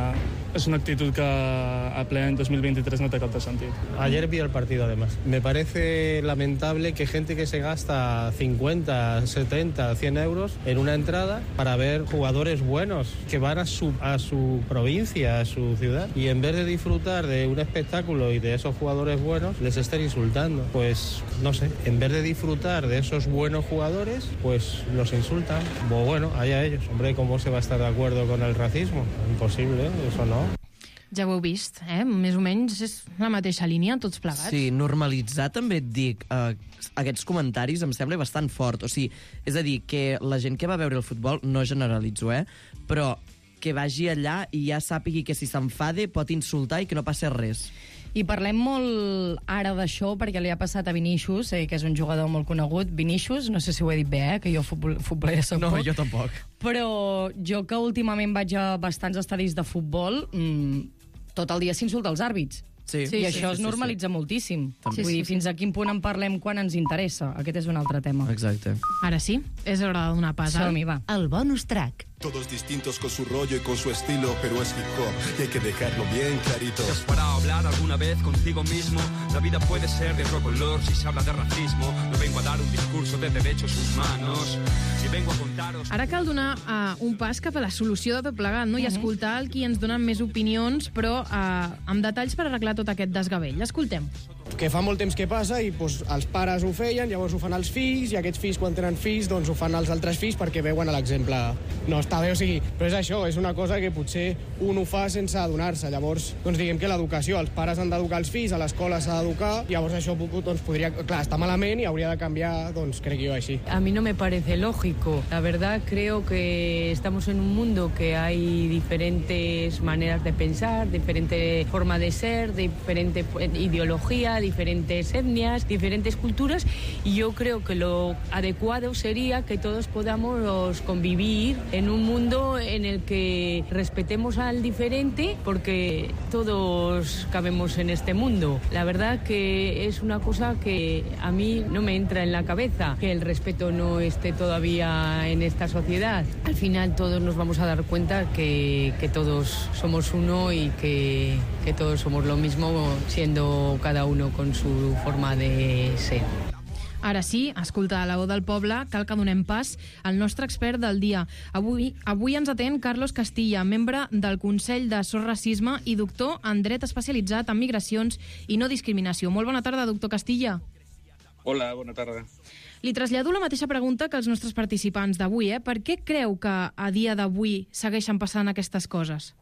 es una actitud que a pleno dos mil veintitrés no té cap de sentit. Ayer vi el partido, además. Me parece lamentable que gente que se gasta cincuenta, setenta, cien euros en una entrada para ver jugadores buenos que van a su, a su provincia, a su ciudad, y en vez de disfrutar de un espectáculo y de esos jugadores buenos, les estén insultando. Pues, no sé, en vez de disfrutar de esos buenos jugadores, pues los insultan. Pues bueno, allá ellos. Hombre, ¿cómo se va a estar de acuerdo con el racismo? Imposible, eso no. Ja ho heu vist, eh? Més o menys és la mateixa línia, tots plegats. Sí, normalitzar també et dic, eh, aquests comentaris em sembla bastant fort. O sigui, és a dir, que la gent que va veure el futbol, no generalitzo, eh? Però que vagi allà i ja sàpigui que si s'enfade pot insultar i que no passa res. I parlem molt ara d'això perquè li ha passat a Vinícius, eh, que és un jugador molt conegut. Vinícius, no sé si ho he dit bé, eh, que jo futbol, futbolera soc No, poc. jo tampoc. Però jo que últimament vaig a bastants estadis de futbol, mmm, tot el dia s'insulta els àrbits. Sí. I Sí, això sí, es sí, normalitza sí. moltíssim. Sí, Vull dir, sí, sí. fins a quin punt en parlem quan ens interessa. Aquest és un altre tema. Exacte. Ara sí, és hora de donar pas al... Som-hi, va. El bonus track. Todos distintos con su rollo y con su estilo, pero es hip hop y hay que dejarlo bien clarito. ¿Te has parado a hablar alguna vez contigo mismo? La vida puede ser de otro color si se habla de racismo. No vengo a dar un discurso de derechos humanos. Si vengo a contaros... Ara cal donar uh, un pas cap a la solució de tot plegat, no? I escoltar el qui ens donen més opinions, però uh, amb detalls per arreglar tot aquest desgavell. Escoltem. Que fa molt temps que passa i doncs, els pares ho feien, llavors ho fan els fills, i aquests fills, quan tenen fills, doncs ho fan els altres fills perquè veuen l'exemple. No està bé, o sigui, però és això, és una cosa que potser un ho fa sense adonar-se. Llavors, doncs diguem que l'educació, els pares han d'educar els fills, a l'escola s'ha d'educar, llavors això doncs, podria, clar, està malament i hauria de canviar, doncs crec jo així. A mí no me parece lógico. La verdad creo que estamos en un mundo que hay diferentes maneras de pensar, diferente forma de ser, diferente ideología, diferentes etnias, diferentes culturas, y yo creo que lo adecuado sería que todos podamos convivir en un mundo en el que respetemos al diferente, porque todos cabemos en este mundo. La verdad que es una cosa que a mí no me entra en la cabeza, que el respeto no esté todavía en esta sociedad. Al final todos nos vamos a dar cuenta que, que todos somos uno y que, que todos somos lo mismo, siendo cada uno con su forma de ser. Ara sí, escolta, la veu del poble, cal que donem pas al nostre expert del dia. Avui, avui ens atén Carlos Castilla, membre del Consell de Sos Racisme i doctor en dret especialitzat en migracions i no discriminació. Molt bona tarda, doctor Castilla. Hola, bona tarda. Li trasllado la mateixa pregunta que els nostres participants d'avui. Eh? Per què creu que a dia d'avui segueixen passant aquestes coses?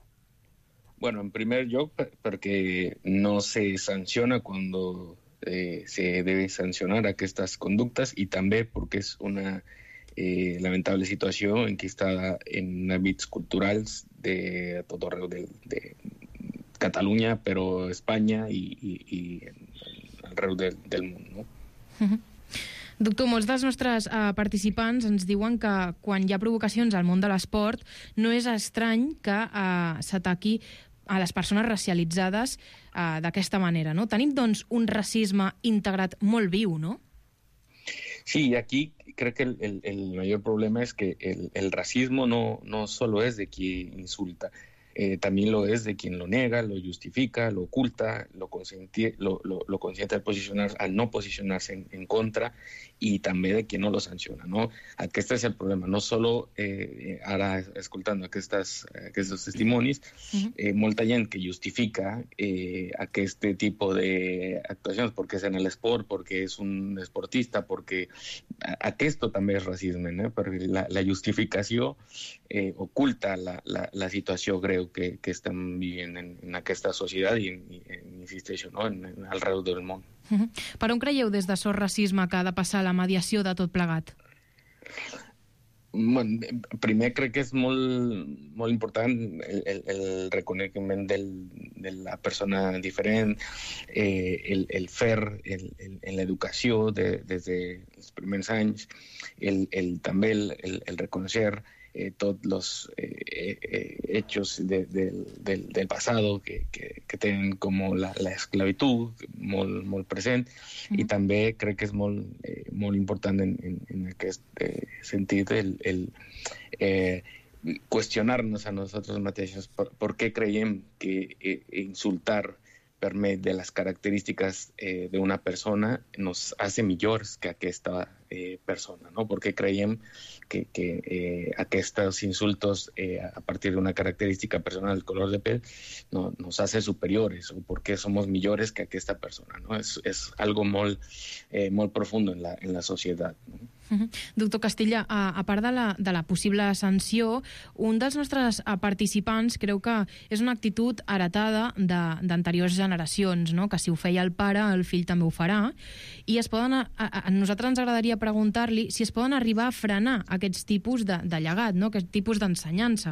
Bueno, en primer lloc, perquè no se sanciona cuando eh, se debe sancionar aquestes conductes, i també perquè és una eh, lamentable situació enquistada en àmbits culturals de tot arreu de, de Catalunya, però Espanya i, i, i arreu del, del món, no? Uh-huh. Doctor, molts dels nostres uh, participants ens diuen que quan hi ha provocacions al món de l'esport no és estrany que uh, s'ataqui a les persones racialitzades uh, d'aquesta manera, no? Tenim, doncs, un racisme integrat molt viu, no? Sí, aquí creo que el, el, el mayor problema es que el, el racismo no, no solo es de quien insulta, eh, también lo es de quien lo niega, lo justifica, lo oculta, lo consiente, lo, lo, lo consiente al, posicionar, al no posicionarse en, en contra, y també de quien no lo sanciona, no? Aquest és el problema, no solo eh, ara escoltant aquestes, aquests testimonis, uh-huh. eh, molta gent que justifica eh, aquest tipus d'actuacions perquè és en l'esport, perquè és un esportista, perquè aquest també és racisme, no? Perquè la, la justificació eh, oculta la, la, la situació greu que, que estem vivint en, en aquesta societat i, i, insisteixo, no? en, en, arreu del món. Uh-huh. Per on creieu des de Sos Racisme que ha de passar la mediació de tot plegat? Bueno, primer crec que és molt, molt important el, el, el reconeixement del, de la persona diferent, eh, el, el fer el, el, en l'educació de, des dels primers anys, el, el, també el, el, el reconèixer Eh, todos los eh, eh, hechos de, de, del, del pasado que, que, que tienen como la, la esclavitud molt, molt present, mm-hmm. i també crec que és molt, eh, molt important en, en, en aquest eh, sentit el, el, eh, qüestionar-nos a nosaltres mateixos per, per què creiem que eh, insultar permet de les característiques eh, d'una persona nos hace millors que aquesta eh, persona, ¿no? Porque creiem que, que eh, aquestos insultos eh, a partir de una característica personal, el color de piel, no, nos hace superiores o porque somos millores que aquesta persona, ¿no? És, és algo molt, eh, molt profundo en la, en la societat, ¿no? Uh-huh. Doctor Castilla, a, a part de la, de la possible sanció, un dels nostres participants creu que és una actitud heretada d'anteriors generacions, no? Que si ho feia el pare, el fill també ho farà, i es poden, a, a, a nosaltres ens agradaria preguntar-li si es poden arribar a frenar aquests tipus de, de llegat, no? Aquest tipus d'ensenyança.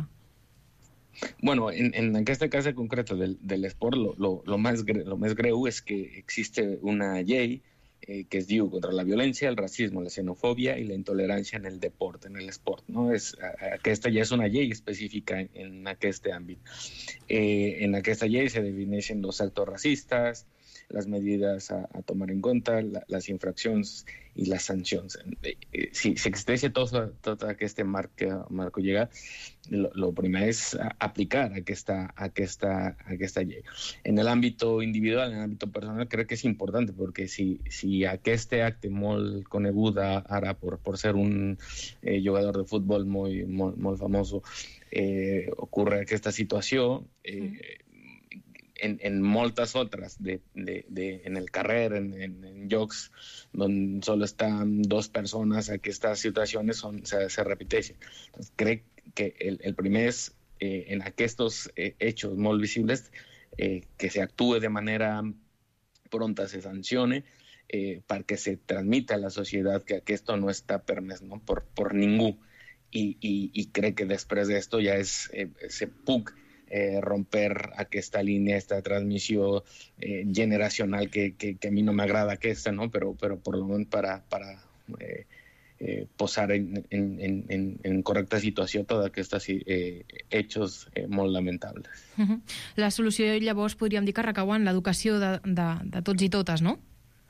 Bueno, en, en aquest cas concret del, de l'esport, lo, lo, lo, més gre, lo més greu és que existe una llei Eh, que es diu contra la violència, el racisme, la xenofòbia i la intolerància en el deport, en l'esport, no? És, aquesta ja és una llei específica en, en aquest àmbit. Eh, en aquesta llei se defineixen els actos racistes, les medidas a, a tomar en compte, la, les infraccions i les sancions. Eh, eh, si, si existeix tot, tot aquest marc, marc llegat, lo, lo primer és aplicar aquesta, aquesta, aquesta llei. En l'àmbit individual, en l'àmbit personal, crec que és important, perquè si, si aquest acte molt conegut ara per, per ser un eh, jugador de futbol molt, molt, molt famoso, eh, ocorre aquesta situació, eh, En, en moltes altres, de, de, de, en el carrer, en, en, en llocs on solo estan dos persones, aquestes situacions son, se, se repeteixen. Entonces, crec que el, el primer és, eh, en aquests eh, hechos molt visibles, eh, que se actúe de manera pronta, se sancione, eh, perquè se transmita a la societat que aquest no està permès, no? por, por ningú. I, i, i crec que després d'això ja és, eh, se puc Eh, romper aquesta línia, aquesta transmissió eh, generacional que, que, que a mi no m'agrada aquesta, ¿no? Però, però per lo menos para, para eh, eh, posar en, en, en, en correcta situació tots aquests eh, hechos eh, molt lamentables. Uh-huh. La solució llavors podríem dir que recau en l'educació de, de, de tots i totes, no?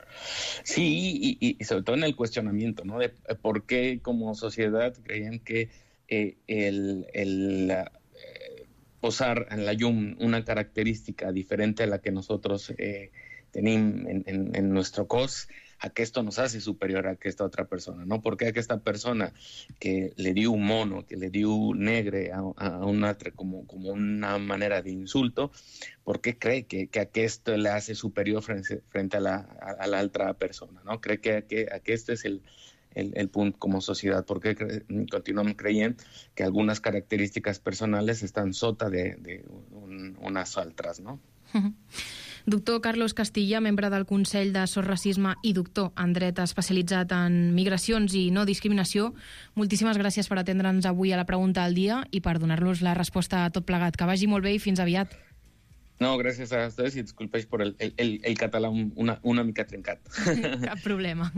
Sí, y, y sobre todo en el cuestionamiento, ¿no? De por qué como sociedad creían que eh, el... el la, posar en la llum una característica diferente a la que nosotros eh, tenim en, en, en nuestro cos, aquest nos hace superior a aquesta otra persona, ¿no? Porque aquesta persona que le diu mono, que le diu negre a, a un altre como, como una manera de insulto, ¿por qué cree que, que aquest le hace superior frente, frente a, la, a, a la otra persona, ¿no? Cree que, que aquest és el El, el punt com societat, perquè cre continuem creient que algunes característiques personals estan sota de, de un, unes altres, no? Doctor Carlos Castilla, membre del Consell de Sos Racisme i doctor en dret especialitzat en migracions i no discriminació, moltíssimes gràcies per atendre'ns avui a la pregunta del dia i per donar-nos la resposta a tot plegat. Que vagi molt bé i fins aviat. No, gràcies a ustedes i disculpeix per el, el, el, el català una, una mica trencat. Cap problema.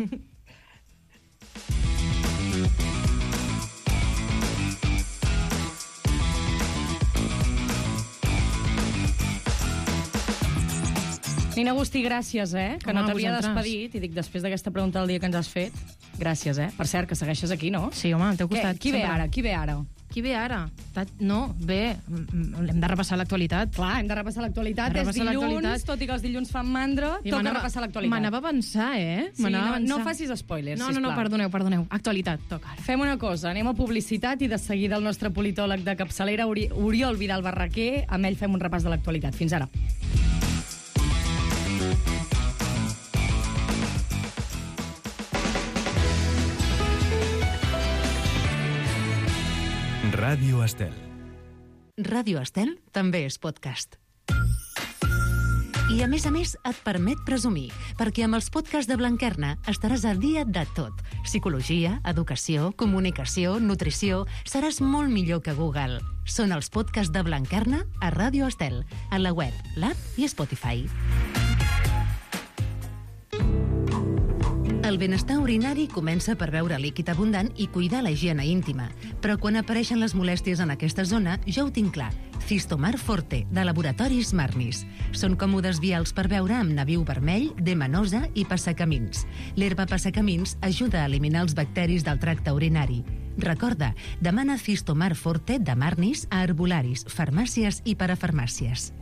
Nina Agustí, gràcies, eh? Que Home, no t'havia vosaltres. despedit. I dic, després d'aquesta pregunta del dia que ens has fet, gràcies, eh? Per cert, que segueixes aquí, no? Sí, home, al teu costat. Què? Qui ve sempre. ara? Qui ve ara? Qui ve ara? No, bé, hem de repassar l'actualitat. Clar, hem de repassar l'actualitat. És dilluns, tot i que els dilluns fan mandra, I toca m'anava- repassar l'actualitat. M'anava a avançar, eh? Sí, M'anava no, a avançar. no facis spoilers, No, no, sisplau. no, perdoneu, perdoneu. Actualitat, toca. Fem una cosa, anem a publicitat i de seguida el nostre politòleg de capçalera, Ori- Oriol Vidal Barraquer, amb ell fem un repàs de l'actualitat. Fins ara. Ràdio Estel. Ràdio Estel també és podcast. I a més a més et permet presumir, perquè amb els podcasts de Blanquerna estaràs al dia de tot. Psicologia, educació, comunicació, nutrició... Seràs molt millor que Google. Són els podcasts de Blanquerna a Ràdio Estel, a la web, l'app i Spotify. El benestar urinari comença per beure líquid abundant i cuidar la higiene íntima. Però quan apareixen les molèsties en aquesta zona, ja ho tinc clar. Cistomar Forte, de Laboratoris Marnis. Són còmodes vials per beure amb nabiu vermell, demanosa i passacamins. L'herba passacamins ajuda a eliminar els bacteris del tracte urinari. Recorda, demana Cistomar Forte de Marnis a herbolaris, farmàcies i parafarmàcies.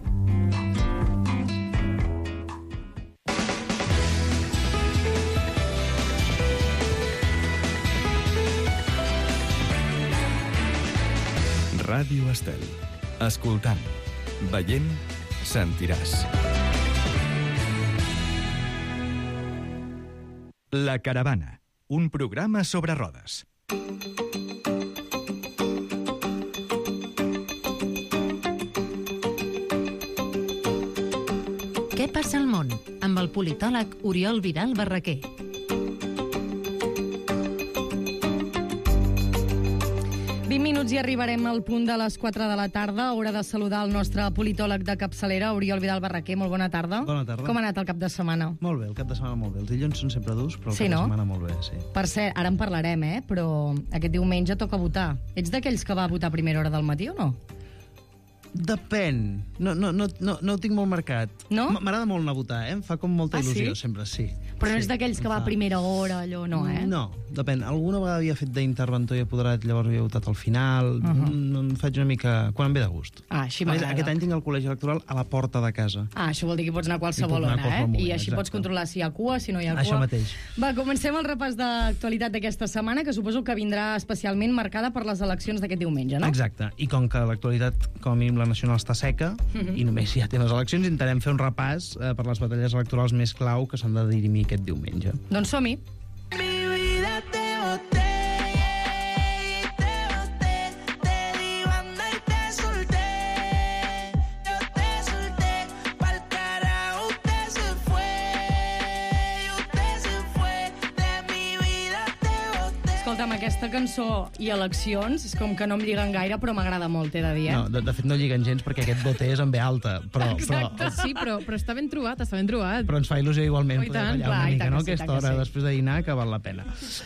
Ràdio Estel. Escoltant, veient, sentiràs. La Caravana, un programa sobre rodes. Què passa al món? Amb el politòleg Oriol Vidal Barraquer. vint minuts i arribarem al punt de les quatre de la tarda. Hora de saludar el nostre politòleg de capçalera, Oriol Vidal Barraquer. Molt bona tarda. Bona tarda. Com ha anat el cap de setmana? Molt bé, el cap de setmana molt bé. Els dilluns són sempre durs, però el Sí, cap no? de setmana molt bé, sí. Per cert, ara en parlarem, eh? Però aquest diumenge toca votar. Ets d'aquells que va votar a primera hora del matí o no? Depèn. No, no, no, no, no ho tinc molt marcat. No? M- M'agrada molt anar a votar, eh? Em fa com molta Ah, il·lusió, sí? sempre, sí. Però no sí, ets d'aquells que em va fa. a primera hora, allò, no, eh? No, depèn. Alguna vegada havia fet d'interventor i apoderat, llavors havia votat al final. Uh -huh. No em faig una mica... Quan em ve de gust. Ah, així A més, m'agrada. aquest any tinc el col·legi electoral a la porta de casa. Ah, això vol dir que pots anar a qualsevol I puc anar a hora, eh? qualsevol moment, I així exacte. pots controlar si hi ha cua, si no hi ha cua. Això mateix. Va, comencem el repàs d'actualitat d'aquesta setmana, que suposo que vindrà especialment marcada per les eleccions d'aquest diumenge, no? Exacte. I com que l'actualitat, com a mínim la nacional, està seca, Mhm. i només hi ha temes eleccions, intentarem fer un repàs eh, per les batalles electorals més clau que s'han de dirimir aquest diumenge. Doncs som-hi. Escolta'm, aquesta cançó i eleccions és com que no em lliguen gaire, però m'agrada molt, t'he de dir, eh? No, de, de fet, no lliguen gens perquè aquest vot és en ve alta, però, però, Sí, però, però està ben trobat, està ben trobat. però ens fa il·lusió igualment Oh, i poder tant, ballar clar, una i mica, tant no? que sí, Aquesta tant que hora sí. després de dinar que val la pena.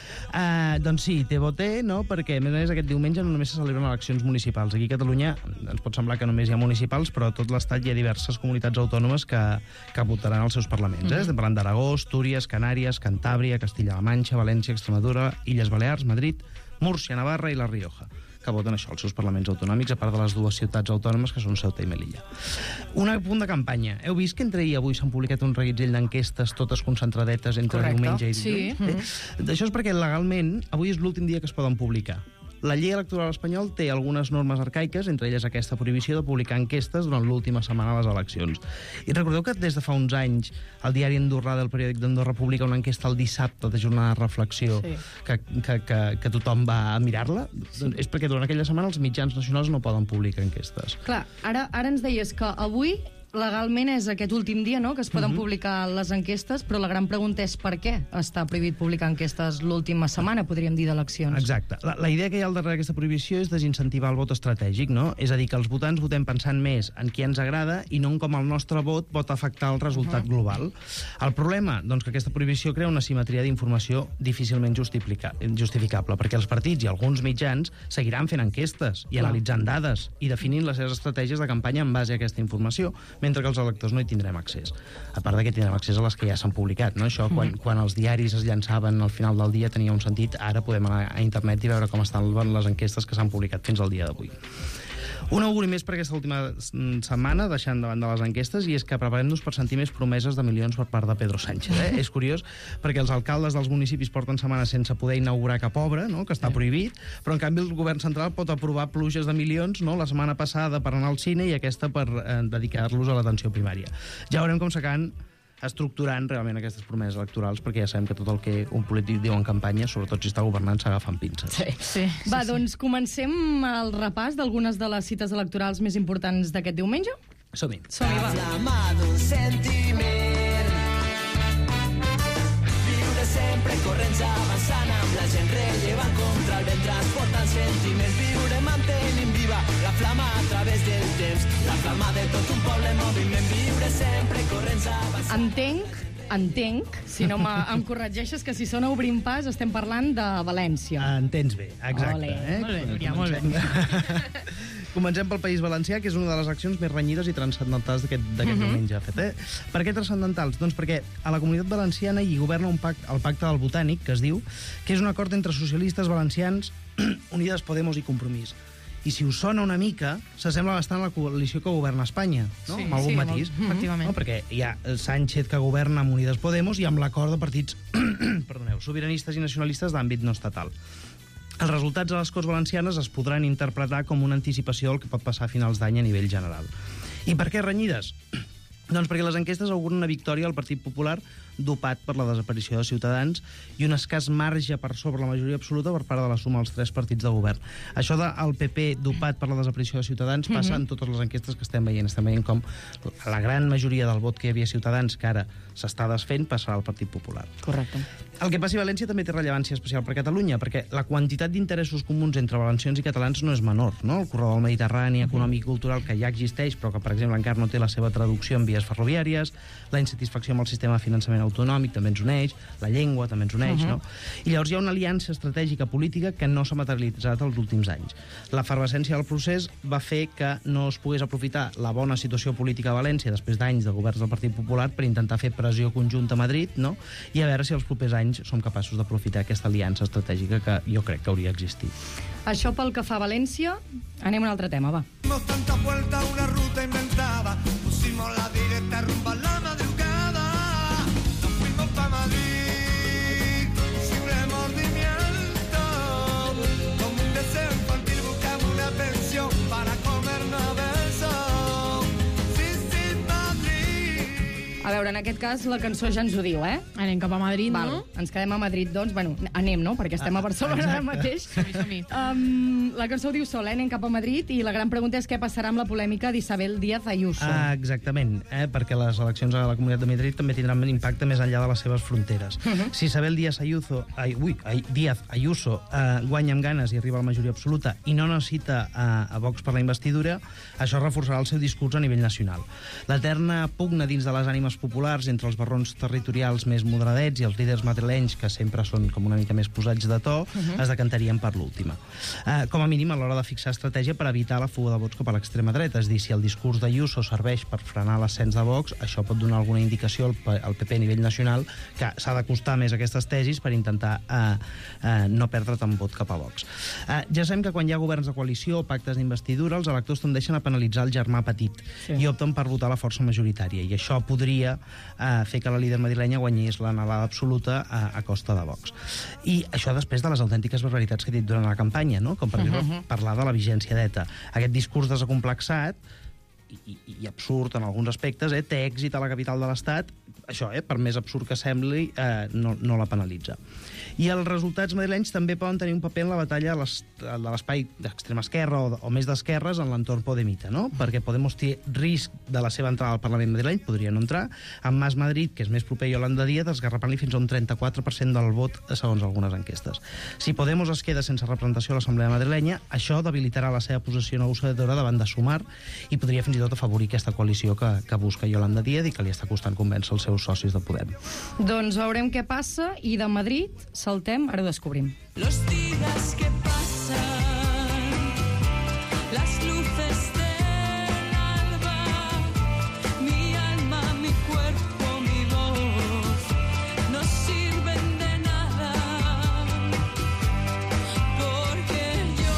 Uh, doncs sí, té voter, no? Perquè, a més a més, aquest diumenge no només se celebren eleccions municipals. Aquí a Catalunya ens pot semblar que només hi ha municipals, però a tot l'Estat hi ha diverses comunitats autònomes que, que votaran als seus parlaments. Eh? Mhm. Estem parlant d'Aragó, Astúries, Canàries, Cantàbria, Castilla-La Manxa, València, Extremadura, Illes Balears, Madrid, Múrcia, Navarra i La Rioja, que voten això, els seus parlaments autonòmics, a part de les dues ciutats autònomes, que són Ceuta i Melilla. Un punt de campanya. Heu vist que entre ahir i avui s'han publicat un reguitzell d'enquestes, totes concentradetes entre Correcte. diumenge i Sí. dilluns? Eh? D'això és perquè legalment avui és l'últim dia que es poden publicar. La llei electoral espanyol té algunes normes arcaiques, entre elles aquesta prohibició de publicar enquestes durant l'última setmana de les eleccions. I recordeu que des de fa uns anys el diari Andorrà del periòdic d'Andorra publica una enquesta el dissabte de jornada de reflexió Sí. que, que, que, que tothom va a mirar-la? Sí. Doncs és perquè durant aquella setmana els mitjans nacionals no poden publicar enquestes. Clar, ara, ara ens deies que avui legalment és aquest últim dia, no?, que es poden Mhm. publicar les enquestes, però la gran pregunta és per què està prohibit publicar enquestes l'última setmana, podríem dir, d'eleccions. Exacte. La, la idea que hi ha al darrere d'aquesta prohibició és desincentivar el vot estratègic, no? És a dir, que els votants votem pensant més en qui ens agrada i no en com el nostre vot pot afectar el resultat Uh-huh. global. El problema, doncs, que aquesta prohibició crea una simetria d'informació difícilment justifica- justificable, perquè els partits i alguns mitjans seguiran fent enquestes i Clar. analitzant dades i definint les seves estratègies de campanya en base a aquesta informació, mentre que els electors no hi tindrem accés. A part de que tindrem accés a les que ja s'han publicat, no? Això, quan, quan els diaris es llançaven al final del dia tenia un sentit, ara podem anar a internet i veure com estan les enquestes que s'han publicat fins al dia d'avui. Un auguri més per aquesta última setmana, deixant davant de les enquestes, i és que preparem-nos per sentir més promeses de milions per part de Pedro Sánchez. Eh? És curiós, perquè els alcaldes dels municipis porten setmanes sense poder inaugurar cap obra, no?, que està prohibit, però en canvi el govern central pot aprovar pluges de milions, no?, la setmana passada per anar al cine i aquesta per eh, dedicar-los a l'atenció primària. Ja veurem com s'acaben estructurant realment aquestes promeses electorals, perquè ja sabem que tot el que un polític diu en campanya, sobretot si està governant, s'agafa amb pinces. Sí. Sí, Va, doncs comencem el repàs d'algunes de les cites electorals més importants d'aquest diumenge. Som-hi. Som-hi, va. Amado un sentiment, viure sempre corrents avançant amb la gent rellevant contra el vent transportant sentiments, viure mantenint viva la flama a través del temps, la flama de tot un poble en moviment, viure sempre corrents avançant. Entenc entenc, si no me, em corregeixes, que si sona Obrim Pas estem parlant de València. Entens bé, exacte. Ole. Eh? Molt bé, Núria, molt bé. Comencem pel País Valencià, que és una de les accions més renyides i transcendentals d'aquest d'aquest Mhm. diumenge. Fet, eh? Per què transcendentals? Doncs perquè a la Comunitat Valenciana hi governa un pacte, el Pacte del Botànic, que es diu, que és un acord entre socialistes valencians, Unides Podemos i Compromís. I si us sona una mica, s'assembla bastant a la coalició que governa Espanya, no? Sí, amb algun sí, matís. molt, efectivament. No? Perquè hi ha Sánchez que governa amb Unides Podemos i amb l'acord de partits perdoneu, sobiranistes i nacionalistes d'àmbit no estatal. Els resultats de les Corts Valencianes es podran interpretar com una anticipació del que pot passar a finals d'any a nivell general. I per què renyides? Doncs perquè les enquestes auguren una victòria al Partit Popular dopat per la desaparició de Ciutadans i un escàs marge per sobre la majoria absoluta per part de la suma dels tres partits de govern. Això del P P dopat per la desaparició de Ciutadans passa en totes les enquestes que estem veient. Estem veient com la gran majoria del vot que hi havia a Ciutadans, que ara s'està desfent, passarà al Partit Popular. Correcte. El que passi a València també té rellevància especial per Catalunya, perquè la quantitat d'interessos comuns entre valencians i catalans no és menor, no? El corredor del Mediterrani, econòmic i cultural, que ja existeix, però que, per exemple, encara no té la seva traducció en vies ferroviàries, la insatisfacció amb el sistema de finançament autonòmic també ens uneix, la llengua també ens uneix, Mhm. no? I llavors hi ha una aliança estratègica política que no s'ha materialitzat els últims anys. L'efervescència del procés va fer que no es pogués aprofitar la bona situació política a València després d'anys de governs del Partit Popular per intentar fer pressió conjunta a Madrid, no? I a veure si els propers anys som capaços d'aprofitar aquesta aliança estratègica que jo crec que hauria existit. Això pel que fa a València, anem a un altre tema, va. Dimos tanta vuelta a una ruta inventada, pusimos la directa rumbo a la madrugada, nos fuimos pa' Madrid sin remordimiento, como un deseo infantil buscamos una pensión para comernos a besos. Sí, sí, Madrid. A veure, en aquest cas la cançó ja ens ho diu, eh? Anem cap a Madrid, Val, no? ens quedem a Madrid, doncs. Bueno, anem, no? Perquè estem a Barcelona ara mateix. Som-hi, som-hi. Um, la cançó ho diu sola, eh? Anem cap a Madrid i la gran pregunta és què passarà amb la polèmica d'Isabel Díaz Ayuso. Ah, exactament, eh? Perquè les eleccions a la Comunitat de Madrid també tindran un impacte més enllà de les seves fronteres. Uh -huh. Si Isabel Díaz Ayuso, ai, ui, ai, Díaz Ayuso eh, guanya amb ganes i arriba a la majoria absoluta i no necessita eh, a Vox per la investidura, això reforçarà el seu discurs a nivell nacional. L'eterna pugna dins de les ànimes populars entre els barrons territorials més moderadets i els líders madrilenys, que sempre són com una mica més posats de to, Mhm. es decantarien per l'última. Eh, com a mínim a l'hora de fixar estratègia per evitar la fuga de vots cap a l'extrema dreta. És a dir, si el discurs d'Ayuso serveix per frenar l'ascens de Vox, això pot donar alguna indicació al, P- al P P a nivell nacional que s'ha d'acostar més a aquestes tesis per intentar eh, eh, no perdre tant vot cap a Vox. Eh, ja sabem que quan hi ha governs de coalició o pactes d'investidura, els electors tendeixen a penalitzar el germà petit Sí. i opten per votar la força majoritària. I això podria eh, fer que la líder madrilenya guanyés l'anhelada absoluta a, a costa de Vox. I això després de les autèntiques barbaritats que he dit durant la campanya, no? Com per exemple Mhm. parlar de la vigència d'ETA. Aquest discurs desacomplexat i, i, i absurd en alguns aspectes, eh? Té èxit a la capital de l'Estat, això, eh? Per més absurd que sembli, eh, no, no la penalitza. I els resultats madrilenys també poden tenir un paper en la batalla a les- de l'espai d'extrema esquerra o, o més d'esquerres en l'entorn podemita, no? Perquè Podemos té risc de la seva entrada al Parlament madrileny, podria no entrar, amb Mas Madrid, que és més proper a Yolanda Díaz, esgarrapant-li fins a un trenta-quatre per cent del vot, segons algunes enquestes. Si Podemos es queda sense representació a l'Assemblea madrilenya, això debilitarà la seva posició negociadora davant de Sumar i podria fins i tot afavorir aquesta coalició que, que busca Yolanda Díaz i que li està costant convèncer els seus socis de Podem. Doncs veurem què passa i de Madrid saltem, ara ho descobrim. Los días que pasan, las luces del alba, mi alma, mi cuerpo, mi voz, no sirven de nada, porque yo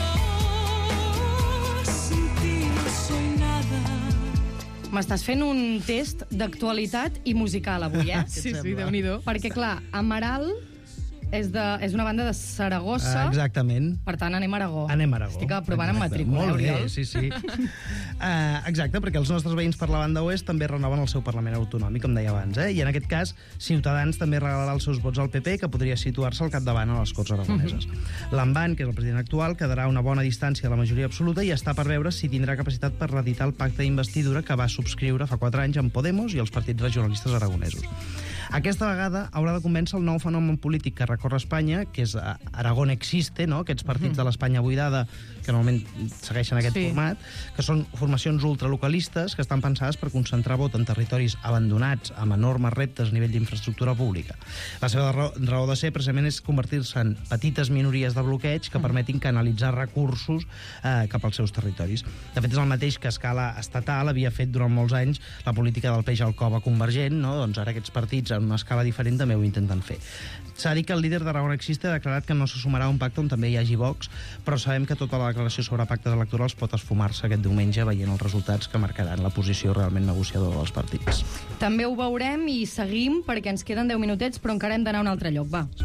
sin ti no soy nada. M'estàs fent un test d'actualitat i musical avui, eh? Sí, sí, Déu-n'hi-do. Perquè, clar, Amaral és, de, és una banda de Saragossa. Ah, exactament. Per tant, anem a Aragó. Anem a Aragó. Estic aprovant en Exacte. matrícula, Molt bé, Oriol. sí, sí. uh, exacte, perquè els nostres veïns per la banda oest també renoven el seu Parlament Autonòmic, com deia abans, eh? I en aquest cas, Ciutadans també regalarà els seus vots al P P, que podria situar-se al capdavant a les Corts Aragoneses. L'Amban, que és el president actual, quedarà a una bona distància a la majoria absoluta i està per veure si tindrà capacitat per reeditar el pacte d'investidura que va subscriure fa quatre anys amb Podemos i els partits regionalistes aragonesos. Aquesta vegada haurà de convèncer el nou fenomen polític que recorre Espanya, que és Aragón Existe, no? Aquests partits mm. de l'Espanya buidada que normalment segueixen aquest sí. format, que són formacions ultralocalistes que estan pensades per concentrar vot en territoris abandonats amb enormes reptes a nivell d'infraestructura pública. La seva raó, raó de ser precisament és convertir-se en petites minories de bloqueig que permetin canalitzar recursos eh, cap als seus territoris. De fet, és el mateix que a escala estatal havia fet durant molts anys la política del peix al cova convergent, no? Doncs ara aquests partits en una escala diferent també ho intenten fer. S'ha dit que el líder d'Aragón Existe ha declarat que no se sumarà a un pacte on també hi hagi Vox, però sabem que tota la declaració sobre pactes electorals pot esfumar-se aquest diumenge veient els resultats que marcaran la posició realment negociadora dels partits. També ho veurem i seguim perquè ens queden deu minutets, però encara hem d'anar a un altre lloc, va.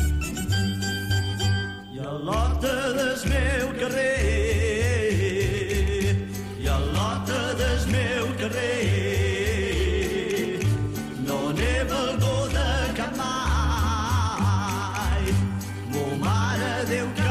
I a l'horta del meu carrer, i a l'horta del meu carrer, no n'he valguda cap mai, mo mare Déu que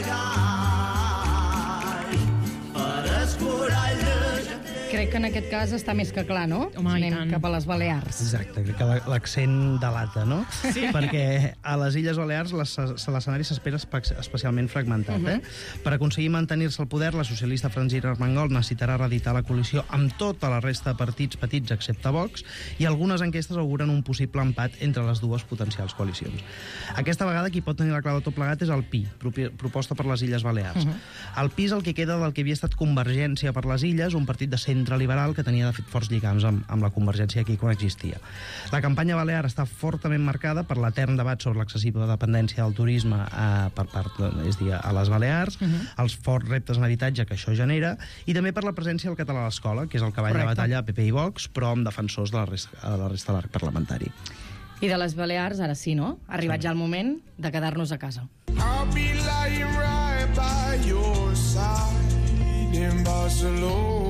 fregai, per escurar de gent. Crec que en aquest cas està més que clar, no? Home, anem cap a les Balears. Exacte, crec que l'accent delata, no? Sí. Perquè a les Illes Balears l'escenari s'espera especialment fragmentat. Uh-huh. eh? Per aconseguir mantenir-se al poder, la socialista Francina Armengol necessitarà reeditar la coalició amb tota la resta de partits petits excepte Vox, i algunes enquestes auguren un possible empat entre les dues potencials coalicions. Aquesta vegada qui pot tenir la clau de tot plegat és el P I, proposta per les Illes Balears. Uh-huh. El P I és el que queda del que havia estat Convergència per les Illes, un partit de centre liberal que tenia de fet forts lligams amb, amb la Convergència aquí quan existia. La campanya balear està fortament marcada per l'etern debat sobre l'excessiva dependència del turisme eh, per part, és a dir, a les Balears, uh-huh. els forts reptes en habitatge que això genera, i també per la presència del català a l'escola, que és el cavall Correcte. de batalla P P i Vox, però amb defensors de la resta, de la resta de l'arc parlamentari. I de les Balears, ara sí, no? Ha arribat ja el moment de quedar-nos a casa. I'll be lying right by your side in Barcelona.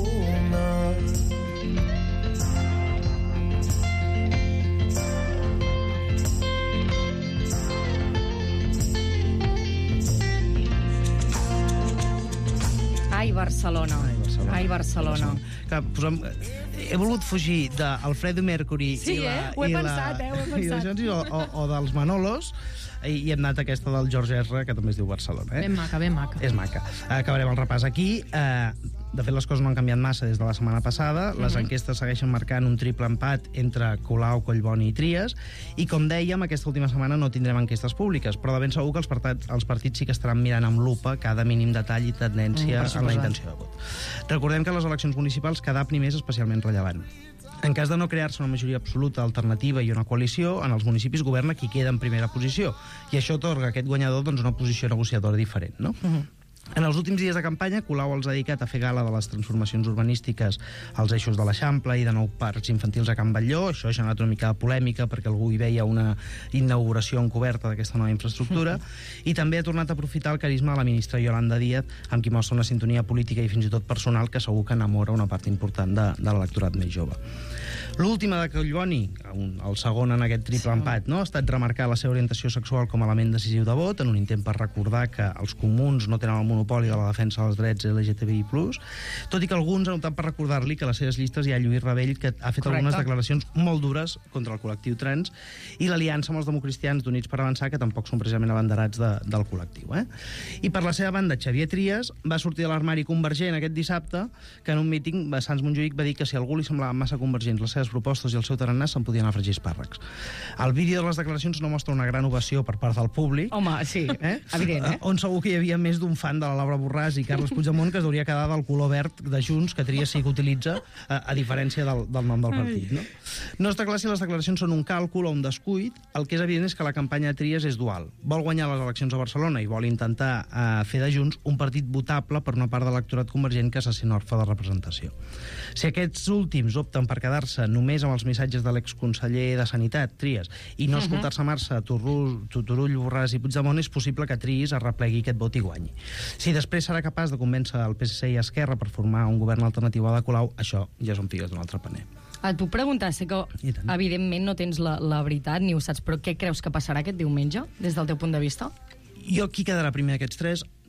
Ai, Barcelona. Ai, Barcelona. Ai, Barcelona. Clar, posem, he volgut fugir d'Alfredo Mercury sí, i la... eh? Ho he i pensat, la, eh? Ho he pensat. I la, o, o dels Manolos, i, i hem anat a aquesta del George R, que també es diu Barcelona. Eh? Ben maca, ben maca. És maca. Acabarem el repàs aquí. Eh, de fet, les coses no han canviat massa des de la setmana passada. Les mm-hmm. enquestes segueixen marcant un triple empat entre Colau, Collboni i Trias. I, com dèiem, aquesta última setmana no tindrem enquestes públiques, però de ben segur que els partits, els partits sí que estaran mirant amb lupa cada mínim detall i tendència mm, en la intenció de vot. Recordem que les eleccions municipals quedar primer és especialment rellevant. En cas de no crear-se una majoria absoluta alternativa i una coalició, en els municipis governa qui queda en primera posició. I això atorga a aquest guanyador doncs, una posició negociadora diferent, no? Mm-hmm. En els últims dies de campanya, Colau els ha dedicat a fer gala de les transformacions urbanístiques als eixos de l'Eixample i de nou parcs infantils a Can Batlló. Això ha generat una mica de polèmica perquè algú hi veia una inauguració encoberta d'aquesta nova infraestructura. I també ha tornat a aprofitar el carisma de la ministra Yolanda Díaz, amb qui mostra una sintonia política i fins i tot personal que segur que enamora una part important de, de l'electorat més jove. L'última de Collboni, el segon en aquest triple sí. empat, no? ha estat remarcar la seva orientació sexual com a element decisiu de vot, en un intent per recordar que els comuns no tenen el monopoli de la defensa dels drets L G T B I plus, tot i que alguns han optat per recordar-li que a les seves llistes hi ha Lluís Rebell, que ha fet Correcte. algunes declaracions molt dures contra el col·lectiu trans, i l'aliança amb els democristians d'Units per Avançar, que tampoc són precisament abanderats de, del col·lectiu. Eh? I per la seva banda, Xavier Trias va sortir de l'armari convergent aquest dissabte, que en un míting a Sants Montjuïc va dir que si algú li semblava massa convergents les seves propostes i el seu tarannà se'n podien afregir espàrrecs. El vídeo de les declaracions no mostra una gran ovació per part del públic. Home, sí, eh? evident, eh? On segur que hi havia més d'un fan de la Laura Borràs i Carles Puigdemont que es hauria quedar del color verd de Junts que Trias sí que utilitza, a, a diferència del, del nom del partit. No? no està clar si les declaracions són un càlcul o un descuit. El que és evident és que la campanya de Trias és dual. Vol guanyar les eleccions a Barcelona i vol intentar eh, fer de Junts un partit votable per una part de l'electorat convergent que se sent orfe de representació. Si aquests últims opten per quedar-se només amb els missatges de l'exconseller de Sanitat, Trias, i no escoltar-se a marxa Turull, Turull, Borràs i Puigdemont, és possible que Trias es replegui aquest vot i guanyi. Si després serà capaç de convèncer el P S C i Esquerra per formar un govern alternatiu a la Colau, això ja són figues d'un altre paner. Et puc preguntar, sé que evidentment no tens la, la veritat ni ho saps, però què creus que passarà aquest diumenge, des del teu punt de vista? Jo, qui quedarà primer d'aquests tres,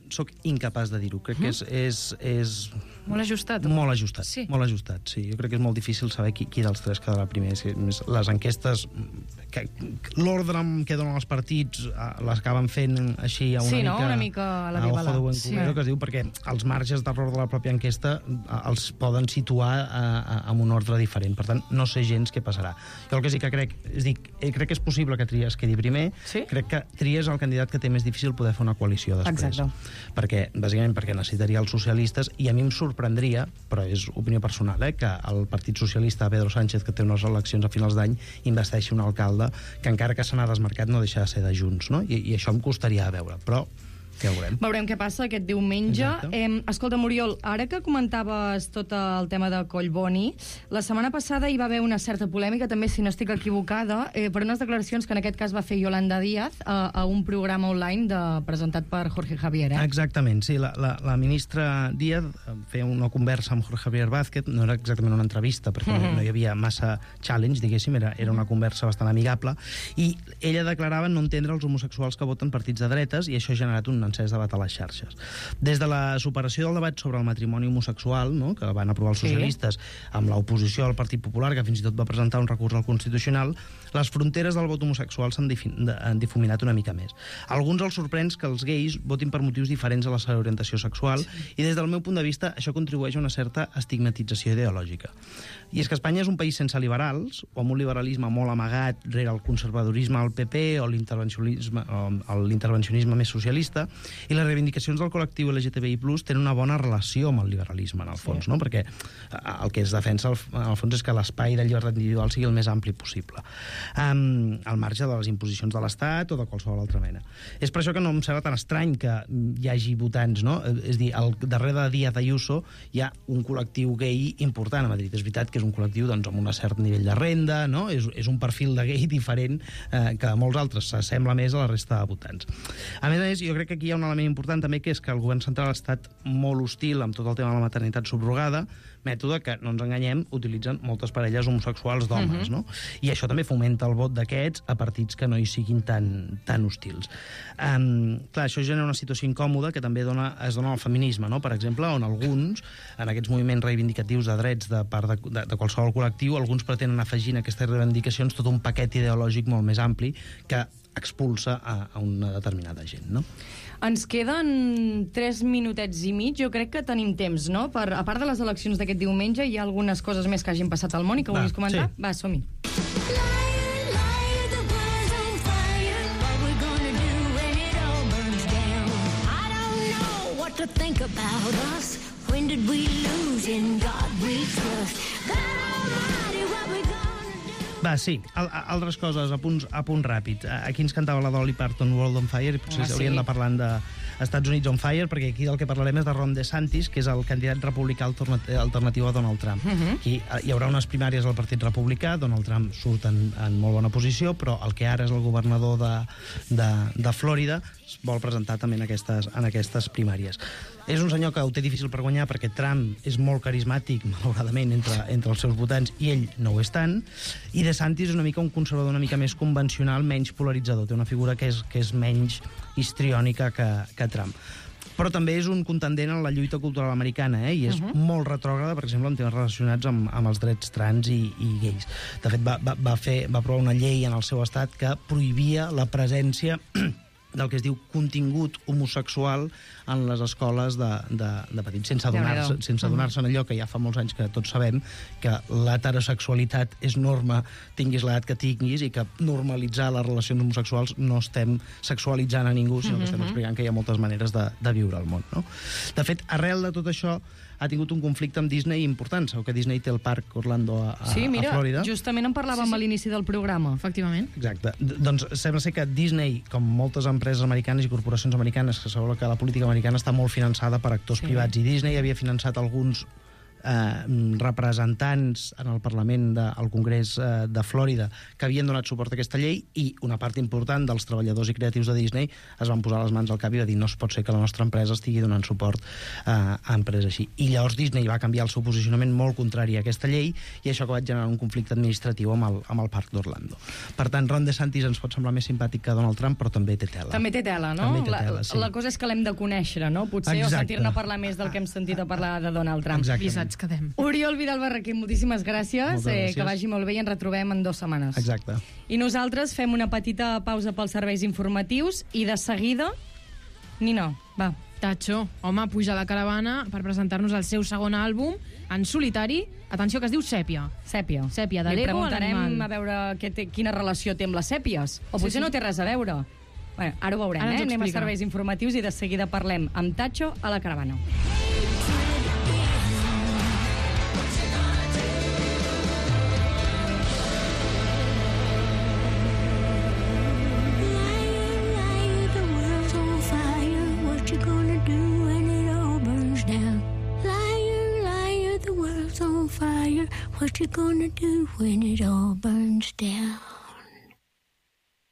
sóc incapaç de dir-ho. Crec que és... és, és molt ajustat. Molt ajustat, sí. molt ajustat, sí. Jo crec que és molt difícil saber qui, qui dels tres quedarà primer. Les enquestes, que, l'ordre que donen els partits les acaben fent així a una sí, mica... no? Una mica a la ojo de buen sí. cubero, que es diu, perquè els marges d'error de la pròpia enquesta els poden situar en un ordre diferent. Per tant, no sé gens què passarà. Jo el que sí que crec... És dir, crec que és possible que Trias quedi primer. Sí? Crec que Trias és el candidat que té més difícil poder fer una coalició després. Exacte. Perquè, bàsicament, perquè necessitaria els socialistes, i a mi em sorprendria, però és opinió personal, eh, que el Partit Socialista, Pedro Sánchez, que té unes eleccions a finals d'any, investeixi un alcalde que, encara que se n'ha desmarcat, no deixa de ser de Junts, no? I, i això em costaria a veure, però ja veurem. Veurem què passa aquest diumenge. Eh, escolta, Muriel, ara que comentaves tot el tema de Collboni, la setmana passada hi va haver una certa polèmica, també, si no estic equivocada, eh, per unes declaracions que en aquest cas va fer Yolanda Díaz a, a un programa online de, presentat per Jorge Javier. Eh? Exactament, sí. La, la, la ministra Díaz feia una conversa amb Jorge Javier Vázquez, no era exactament una entrevista, perquè mm-hmm. no, no hi havia massa challenge, diguéssim, era, era una conversa bastant amigable, i ella declarava no entendre els homosexuals que voten partits de dretes, i això ha generat un encès debat a les xarxes. Des de la superació del debat sobre el matrimoni homosexual, no?, que van aprovar els socialistes, sí. amb l'oposició al Partit Popular, que fins i tot va presentar un recurs al Constitucional, les fronteres del vot homosexual s'han difuminat una mica més. A alguns els sorprèn que els gais votin per motius diferents a la seva orientació sexual, sí. i des del meu punt de vista això contribueix a una certa estigmatització ideològica. I és que Espanya és un país sense liberals, o amb un liberalisme molt amagat rere el conservadorisme al P P o l'intervencionisme, o l'intervencionisme més socialista, i les reivindicacions del col·lectiu L G T B I plus tenen una bona relació amb el liberalisme, en el fons, sí. no? Perquè el que es defensa, en el fons, és que l'espai de llibertat individual sigui el més ampli possible, um, al marge de les imposicions de l'Estat o de qualsevol altra mena. És per això que no em sembla tan estrany que hi hagi votants, no? És dir, al darrere de Díaz Ayuso hi ha un col·lectiu gay important a Madrid. És veritat que és un col·lectiu, doncs, amb un cert nivell de renda, no? És, és un perfil de gay diferent eh, que a molts altres s'assembla més a la resta de votants. A més a més, jo crec que aquí hi ha un element important també, que és que el govern central ha estat molt hostil amb tot el tema de la maternitat subrogada, mètode que, no ens enganyem, utilitzen moltes parelles homosexuals d'homes, uh-huh. no? I això també fomenta el vot d'aquests a partits que no hi siguin tan, tan hostils. Um, clar, això genera una situació incòmoda que també dona, es dona al feminisme, no? Per exemple, on alguns, en aquests moviments reivindicatius de drets de part de, de, de qualsevol col·lectiu, alguns pretenen afegir en aquestes reivindicacions tot un paquet ideològic molt més ampli que expulsa a, a una determinada gent, no? Ens queden tres minutets i mig. Jo crec que tenim temps, no? Per, a part de les eleccions d'aquest diumenge, hi ha algunes coses més que hagin passat al món i que vulguis comentar? Sí. Va, som-hi. Va, sí, al, altres coses, a punts, a punt ràpid. Aquí ens cantava la Dolly Parton, World on Fire, i potser ah, sí. hauríem de parlar de Estats Units on Fire, perquè aquí del que parlarem és de Ron DeSantis, que és el candidat republicà alternatiu a Donald Trump. Uh-huh. Aquí hi haurà unes primàries al Partit Republicà, Donald Trump surt en, en molt bona posició, però el que ara és el governador de, de, de Florida es vol presentar també en aquestes, en aquestes primàries. És un senyor que ho té difícil per guanyar perquè Trump és molt carismàtic, malauradament, entre, entre els seus votants, i ell no ho és tant, i DeSantis és una mica un conservador una mica més convencional, menys polaritzador. Té una figura que és, que és menys histriònica que, que Trump. Però també és un contendent en la lluita cultural americana, eh? I és uh-huh. molt retrògrada, per exemple, en temes relacionats amb, amb els drets trans i, i gais. De fet, va, va, va, fer, va aprovar una llei en el seu estat que prohibia la presència del que es diu contingut homosexual en les escoles de, de, de petits, sense adonar-se sense adonar-se en allò que ja fa molts anys que tots sabem que l'heterosexualitat és norma, tinguis l'edat que tinguis, i que normalitzar les relacions homosexuals no estem sexualitzant a ningú, sinó que estem explicant que hi ha moltes maneres de, de viure al món, no? De fet, arrel de tot això ha tingut un conflicte amb Disney important. Sabeu que Disney té el parc Orlando a, a, sí, mira, a Florida. Justament en parlàvem sí, sí. a l'inici del programa. Efectivament. Exacte. D- doncs sembla ser que Disney, com moltes empreses americanes i corporacions americanes, que sembla que la política americana està molt finançada per actors sí. privats, i Disney havia finançat alguns eh, representants en el Parlament del Congrés eh, de Florida que havien donat suport a aquesta llei, i una part important dels treballadors i creatius de Disney es van posar les mans al cap i va dir no es pot ser que la nostra empresa estigui donant suport eh, a empreses així. I llavors Disney va canviar el seu posicionament molt contrari a aquesta llei, i això que va generar un conflicte administratiu amb el, amb el Parc d'Orlando. Per tant, Ron DeSantis ens pot semblar més simpàtic que Donald Trump, però també té tela. També té tela, no? També té la, tela, sí. la cosa és que l'hem de conèixer, no? Potser, Exacte. o sentir-ne parlar més del que hem sentit a parlar de Donald Trump. Exactament. Visats quedem. Oriol Vidal Barraquer, moltíssimes gràcies. Moltes gràcies. Eh, que vagi molt bé i ens retrobem en dues setmanes. Exacte. I nosaltres fem una petita pausa pels serveis informatius i de seguida... Nino, va. Tacho, home, puja a la caravana per presentar-nos el seu segon àlbum en solitari. Atenció, que es diu Sèpia. Sèpia. Sèpia, de Li l'ego a preguntarem l'animal. a veure què té, quina relació té amb les sèpies. O Sí, potser sí. no té res a veure. Bueno, ara ho veurem, Ara ens eh? ho Anem a explica. serveis informatius i de seguida parlem amb Tacho a la caravana. What you gonna do when it all burns down?